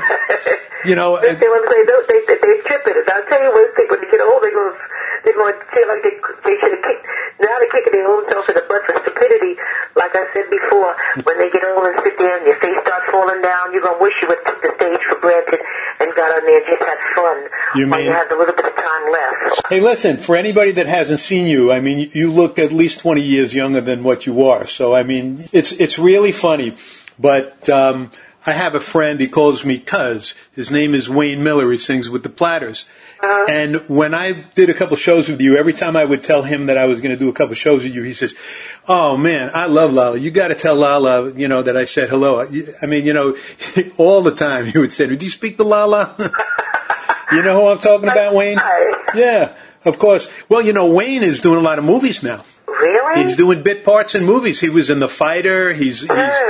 saying. They're tripping. And I'll tell you one thing. When they get old, they're going to feel like they should have kicked. Now they're kicking their own self in the butt for stupidity. Like I said before, when they get old and sit there and your face starts falling down, you're going to wish you would took the stage for granted and got on there and just had fun. While you have a little bit of time left. Hey, listen, for anybody that hasn't seen you, I mean, you look at least 20 years younger than what you are. So, I mean, it's really funny. But I have a friend, he calls me Cuz. His name is Wayne Miller. He sings with the Platters. And when I did a couple shows with you, every time I would tell him that I was going to do a couple shows with you, he says, "Oh man, I love Lala. You got to tell Lala, that I said hello." I mean, all the time he would say, "Did you speak to Lala?" You know who I'm talking about, Wayne? Yeah, of course. Well, Wayne is doing a lot of movies now. Really? He's doing bit parts in movies. He was in The Fighter. He's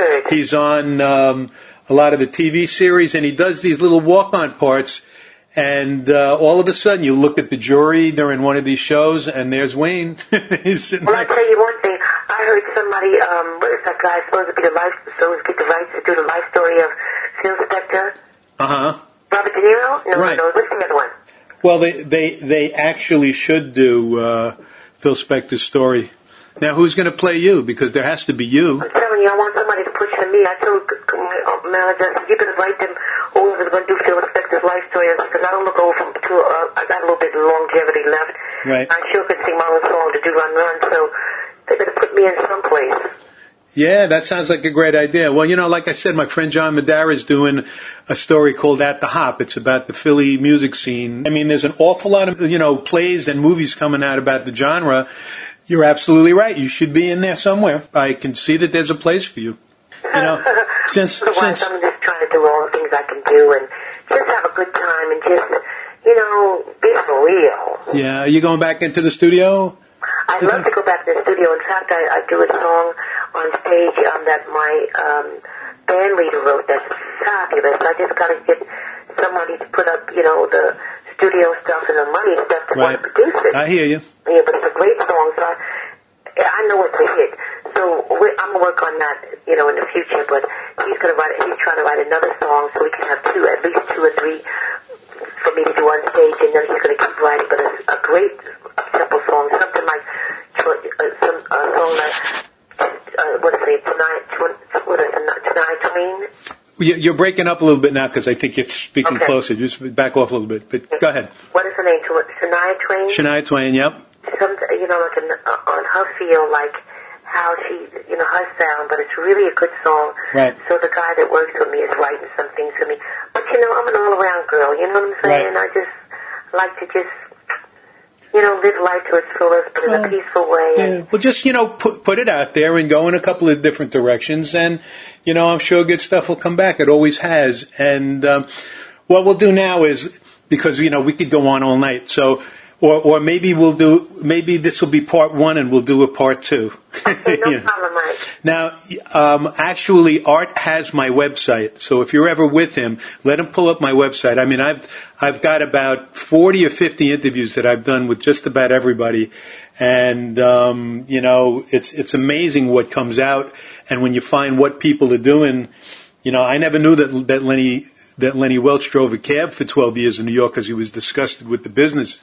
on a lot of the TV series, and he does these little walk-on parts. And all of a sudden, you look at the jury during one of these shows, and there's Wayne. He's sitting I'll tell you one thing. I heard somebody, what is that guy supposed to get the rights to do the life story of Phil Spector? Robert De Niro? No, right. No. What's the other one? Well, they actually should do Phil Spector's story. Now, who's going to play you? Because there has to be you. I'm telling you, I want somebody to push for me. I told my manager, you're going to write them whoever's going to do Phil Spector's life story, because I don't look old I got a little bit of longevity left. Right. I sure can sing my own song to do Run, so they're going to put me in someplace. Yeah, that sounds like a great idea. Well, like I said, my friend John Madara is doing a story called At the Hop. It's about the Philly music scene. I mean, there's an awful lot of, plays and movies coming out about the genre. You're absolutely right. You should be in there somewhere. I can see that there's a place for you. Since I'm just trying to do all the things I can do and just have a good time and just, be for real. Yeah, are you going back into the studio? I'd love to go back to the studio In fact, I do a song on stage that my band leader wrote that's fabulous. I just got to get somebody to put up, the studio stuff and the money stuff to want to produce it. I hear you. Yeah, but it's a great song, so I know it's a hit. So I'm going to work on that, in the future, but he's trying to write another song so we can have at least 2 or 3 for me to do on stage, and then he's going to keep writing, but a great simple song, something like some song like, Tonight Tween? You're breaking up a little bit now because I think you're speaking closer. Just back off a little bit, but go ahead. What is her name? Shania Twain? Shania Twain, yep. On her feel, like how she, her sound, but it's really a good song. Right. So the guy that works with me is writing some things for me. But, I'm an all-around girl, you know what I'm saying? Right. I just like to live life to its fullest, but in a peaceful way. Yeah. Well, just, put it out there and go in a couple of different directions, and, I'm sure good stuff will come back. It always has. And what we'll do now is, because, we could go on all night, so... Or maybe maybe this will be part 1 and we'll do a part 2. Okay, no problem, Mike. Now, actually, Art has my website. So if you're ever with him, let him pull up my website. I mean, I've got about 40 or 50 interviews that I've done with just about everybody. And, it's amazing what comes out. And when you find what people are doing, I never knew that Lenny Welch drove a cab for 12 years in New York because he was disgusted with the business.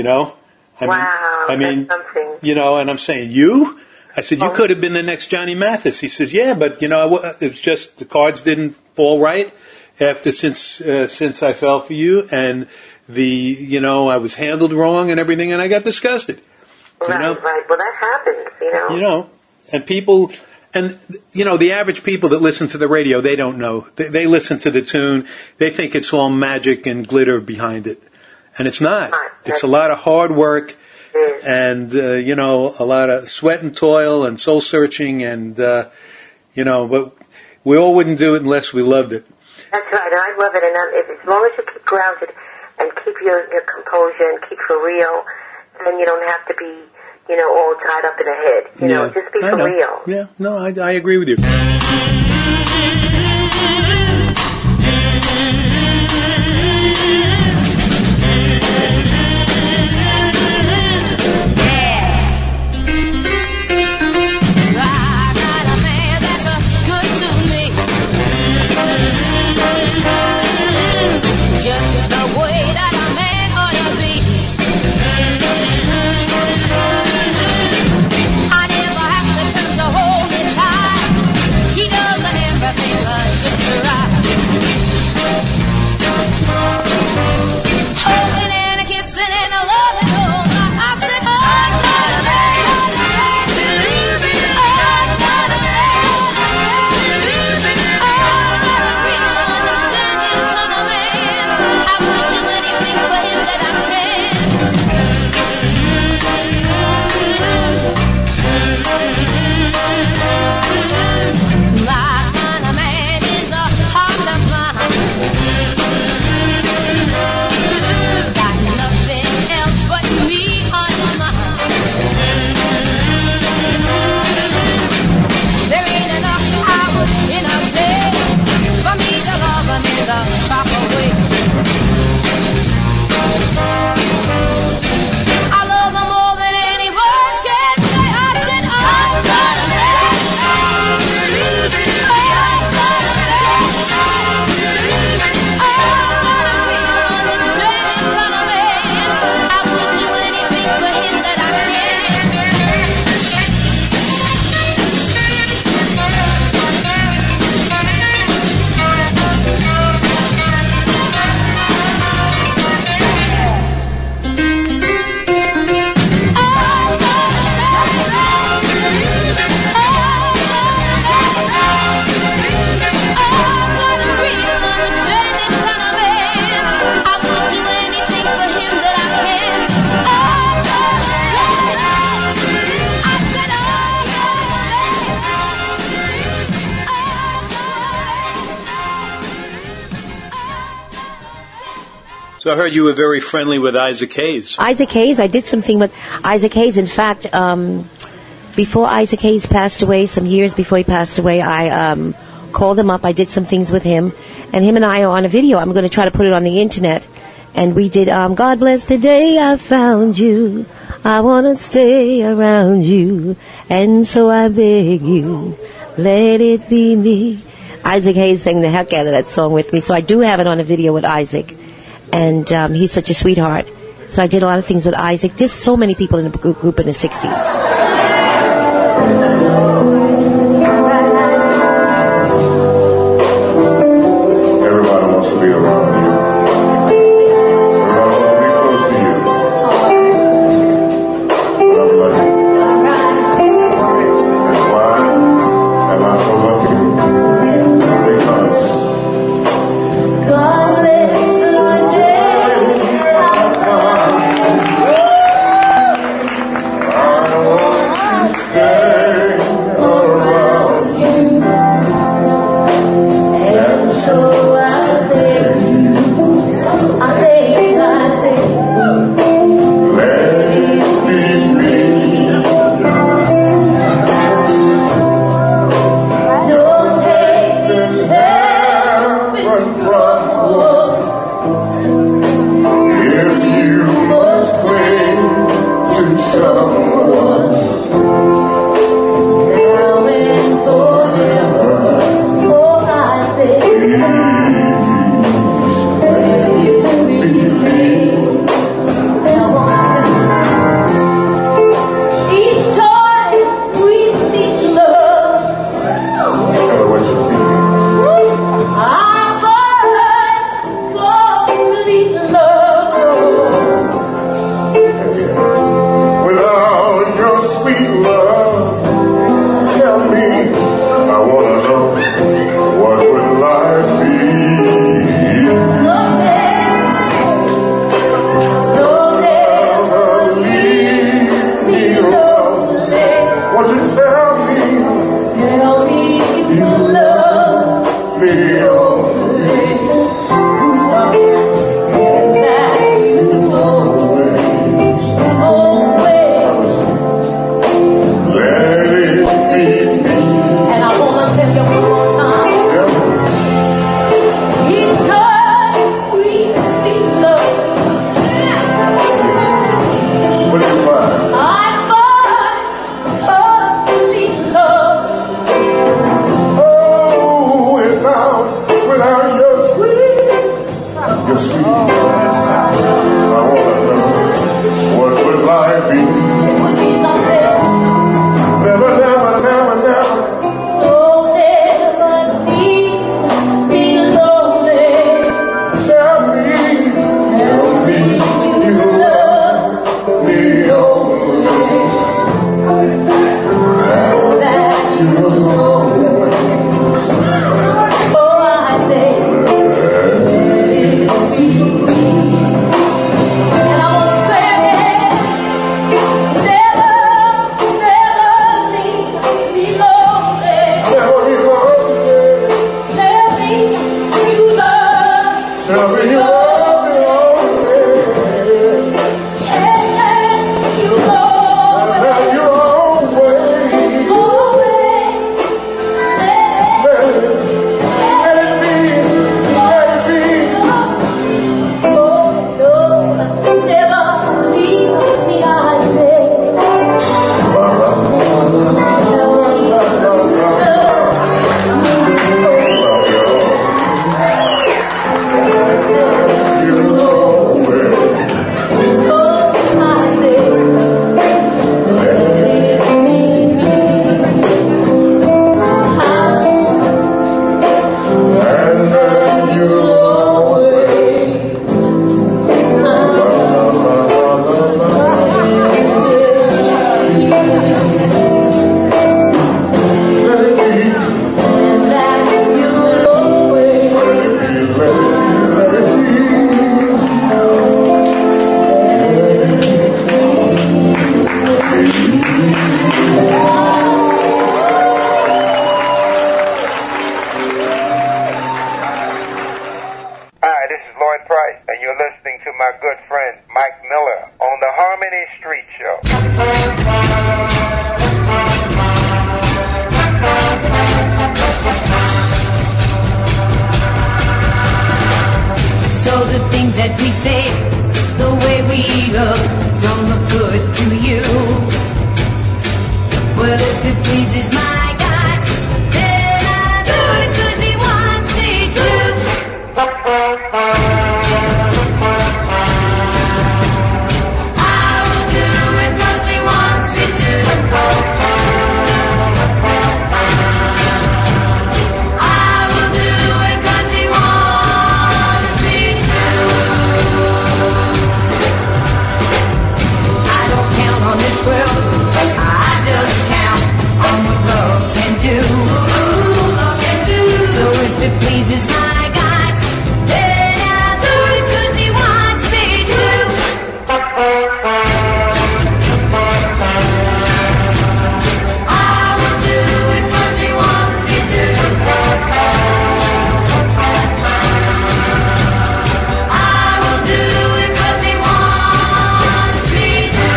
I mean, that's something. And I'm saying, I said, you could have been the next Johnny Mathis. He says, yeah, but, it's just the cards didn't fall right since I fell for you. And I was handled wrong and everything, and I got disgusted. Right. Well, that happens, And people, and, the average people that listen to the radio, they don't know. They listen to the tune. They think it's all magic and glitter behind it. And it's not. It's a lot of hard work and, a lot of sweat and toil and soul searching and, but we all wouldn't do it unless we loved it. That's right. I love it. And as long as you keep grounded and keep your composure and keep for real, then you don't have to be, all tied up in a head. Just be for real. Yeah. No, I agree with you. Just the way that a man ought to be. I never have to turn to hold me tight. He does everything just right. Holding and a kissing and a loving. I said, oh, God, a man, oh, God, a man, the proper way. I love her more than any words can say. I said, oh, God, a man. Oh, God, a man. Oh, a real understanding kind of man. I would do anything for him that I can. So I heard you were very friendly with Isaac Hayes. Isaac Hayes, I did something with Isaac Hayes. In fact, Before Isaac Hayes passed away, some years before he passed away, I called him up. I did some things with him, and him and I are on a video. I'm going to try to put it on the internet. And we did, God bless the day I found you. I want to stay around you. And so I beg you, let it be me. Isaac Hayes sang the heck out of that song with me. So I do have it on a video with Isaac. And he's such a sweetheart. So I did a lot of things with Isaac. There's so many people in the group in the 60s. my good friend Mike Miller on the Harmony Street Show. the things that we say, the way we look, don't look good to you. Well, if it pleases my God, then I'll do it 'cause he wants me to. I will do it 'cause he wants me to. I will do it 'cause he wants me to. I don't count on this world, I just count on what love can do. So if it pleases my God, then I'll do it 'cause he wants me to. I will do it 'cause he wants me to. I will do it 'cause he wants me to.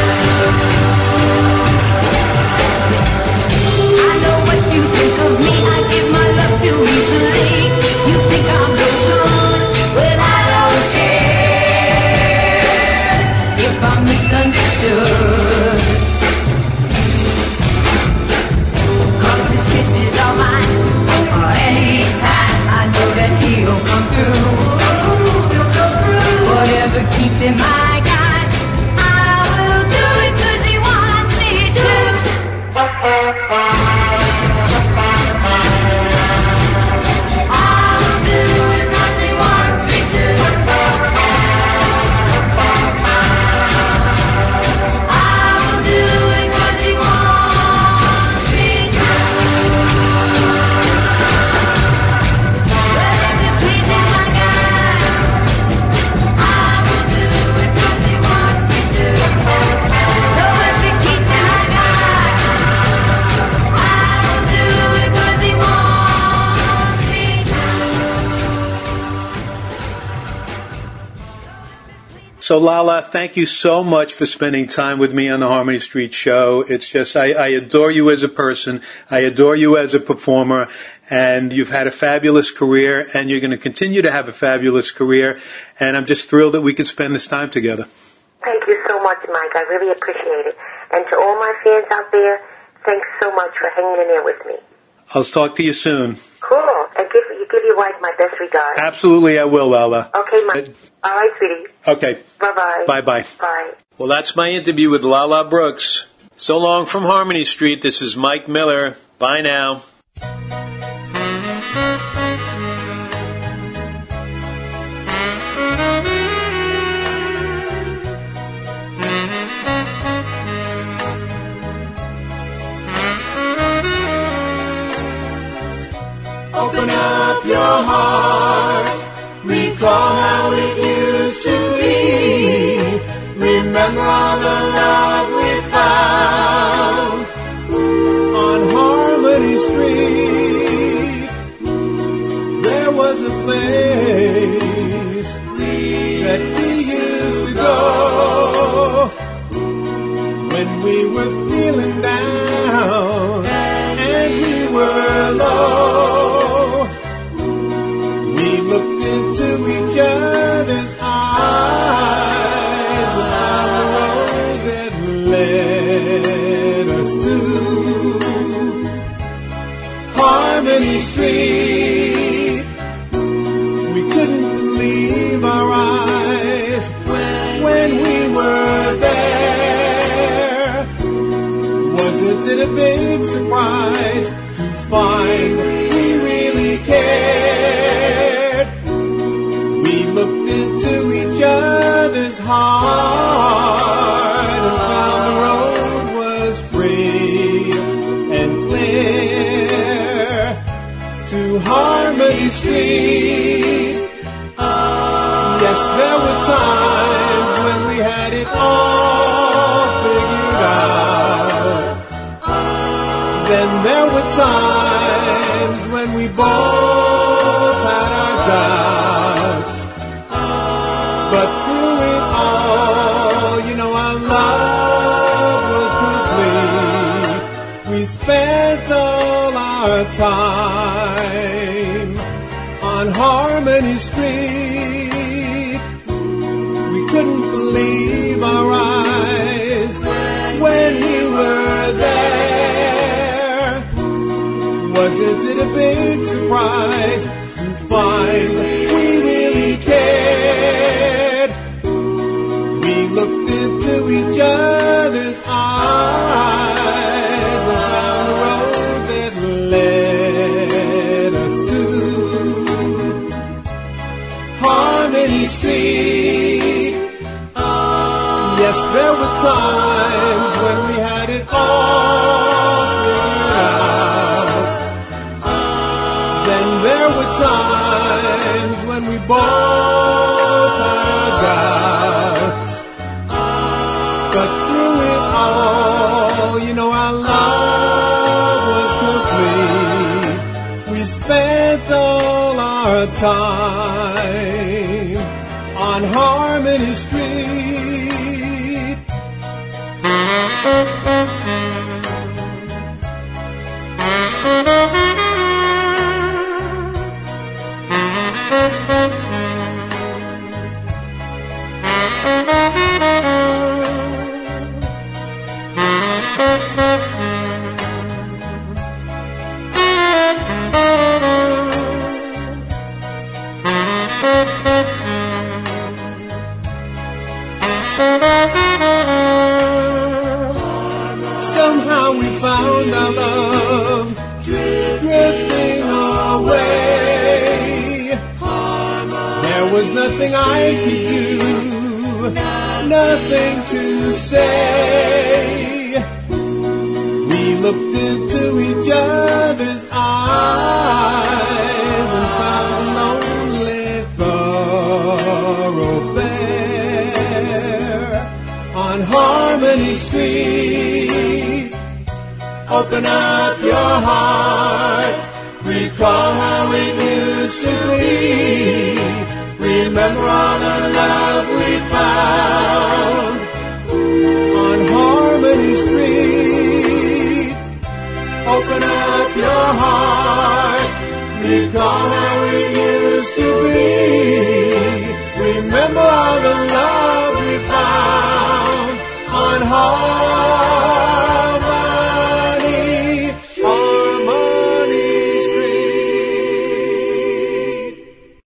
I know what you think of me, I give my love too easily. You think I'm no good, well I don't care if I'm misunderstood. 'Cause his kisses are mine, anytime I know that he'll come through. Whatever keeps him my God, I will do it 'cause he wants me to. I will do it 'cause he wants me to. I will do it 'cause he wants me to. Well, if it pleases my God, I will do it 'cause he wants me to. So if it keeps my God, I will do it 'cause he wants me to. So, Lala, thank you so much for spending time with me on the Harmony Street Show. It's just, I adore you as a person. I adore you as a performer. And you've had a fabulous career, and you're going to continue to have a fabulous career. And I'm just thrilled that we could spend this time together. Thank you so much, Mike. I really appreciate it. And to all my fans out there, thanks so much for hanging in there with me. I'll talk to you soon. Cool. And give your wife my best regards. Absolutely, I will, Lala. Okay, Mike. All right, sweetie. Okay. Bye-bye. Bye-bye. Bye. Well, that's my interview with Lala Brooks. So long from Harmony Street. This is Mike Miller. Bye now. Open up your heart, recall how it used to be. Remember all the love we found on Harmony Street. There was a place that we used to go when we were feeling down and we were low. We looked into each other's eyes and found the road that led us to Harmony Street. We couldn't believe our eyes when we were there. Wasn't it a big surprise to find we really cared? We looked into each other's heart and found the road was free and clear to Harmony Street. Yes, there were times when we had it all figured out. Then there were times when we both had our doubts. But through it all, you know, our love was complete. We spent all our time on Harmony Street. our eyes when we were there. Wasn't it a big surprise to find we really cared? We looked into each other's eyes and found the road that led us to Harmony Street. Yes, there were times when we had it all figured out. Then there were times when we both had our doubts. But through it all, you know, our love was complete. We spent all our time on Harmony Street. Somehow we found our love drifting away. There was nothing I could do, nothing to say. We looked into each other's eyes and found the lonely thoroughfare on Harmony Street. Open up your heart, recall how it used to be. Remember all the love we found on Harmony Street. Open up your heart, recall how it used to be.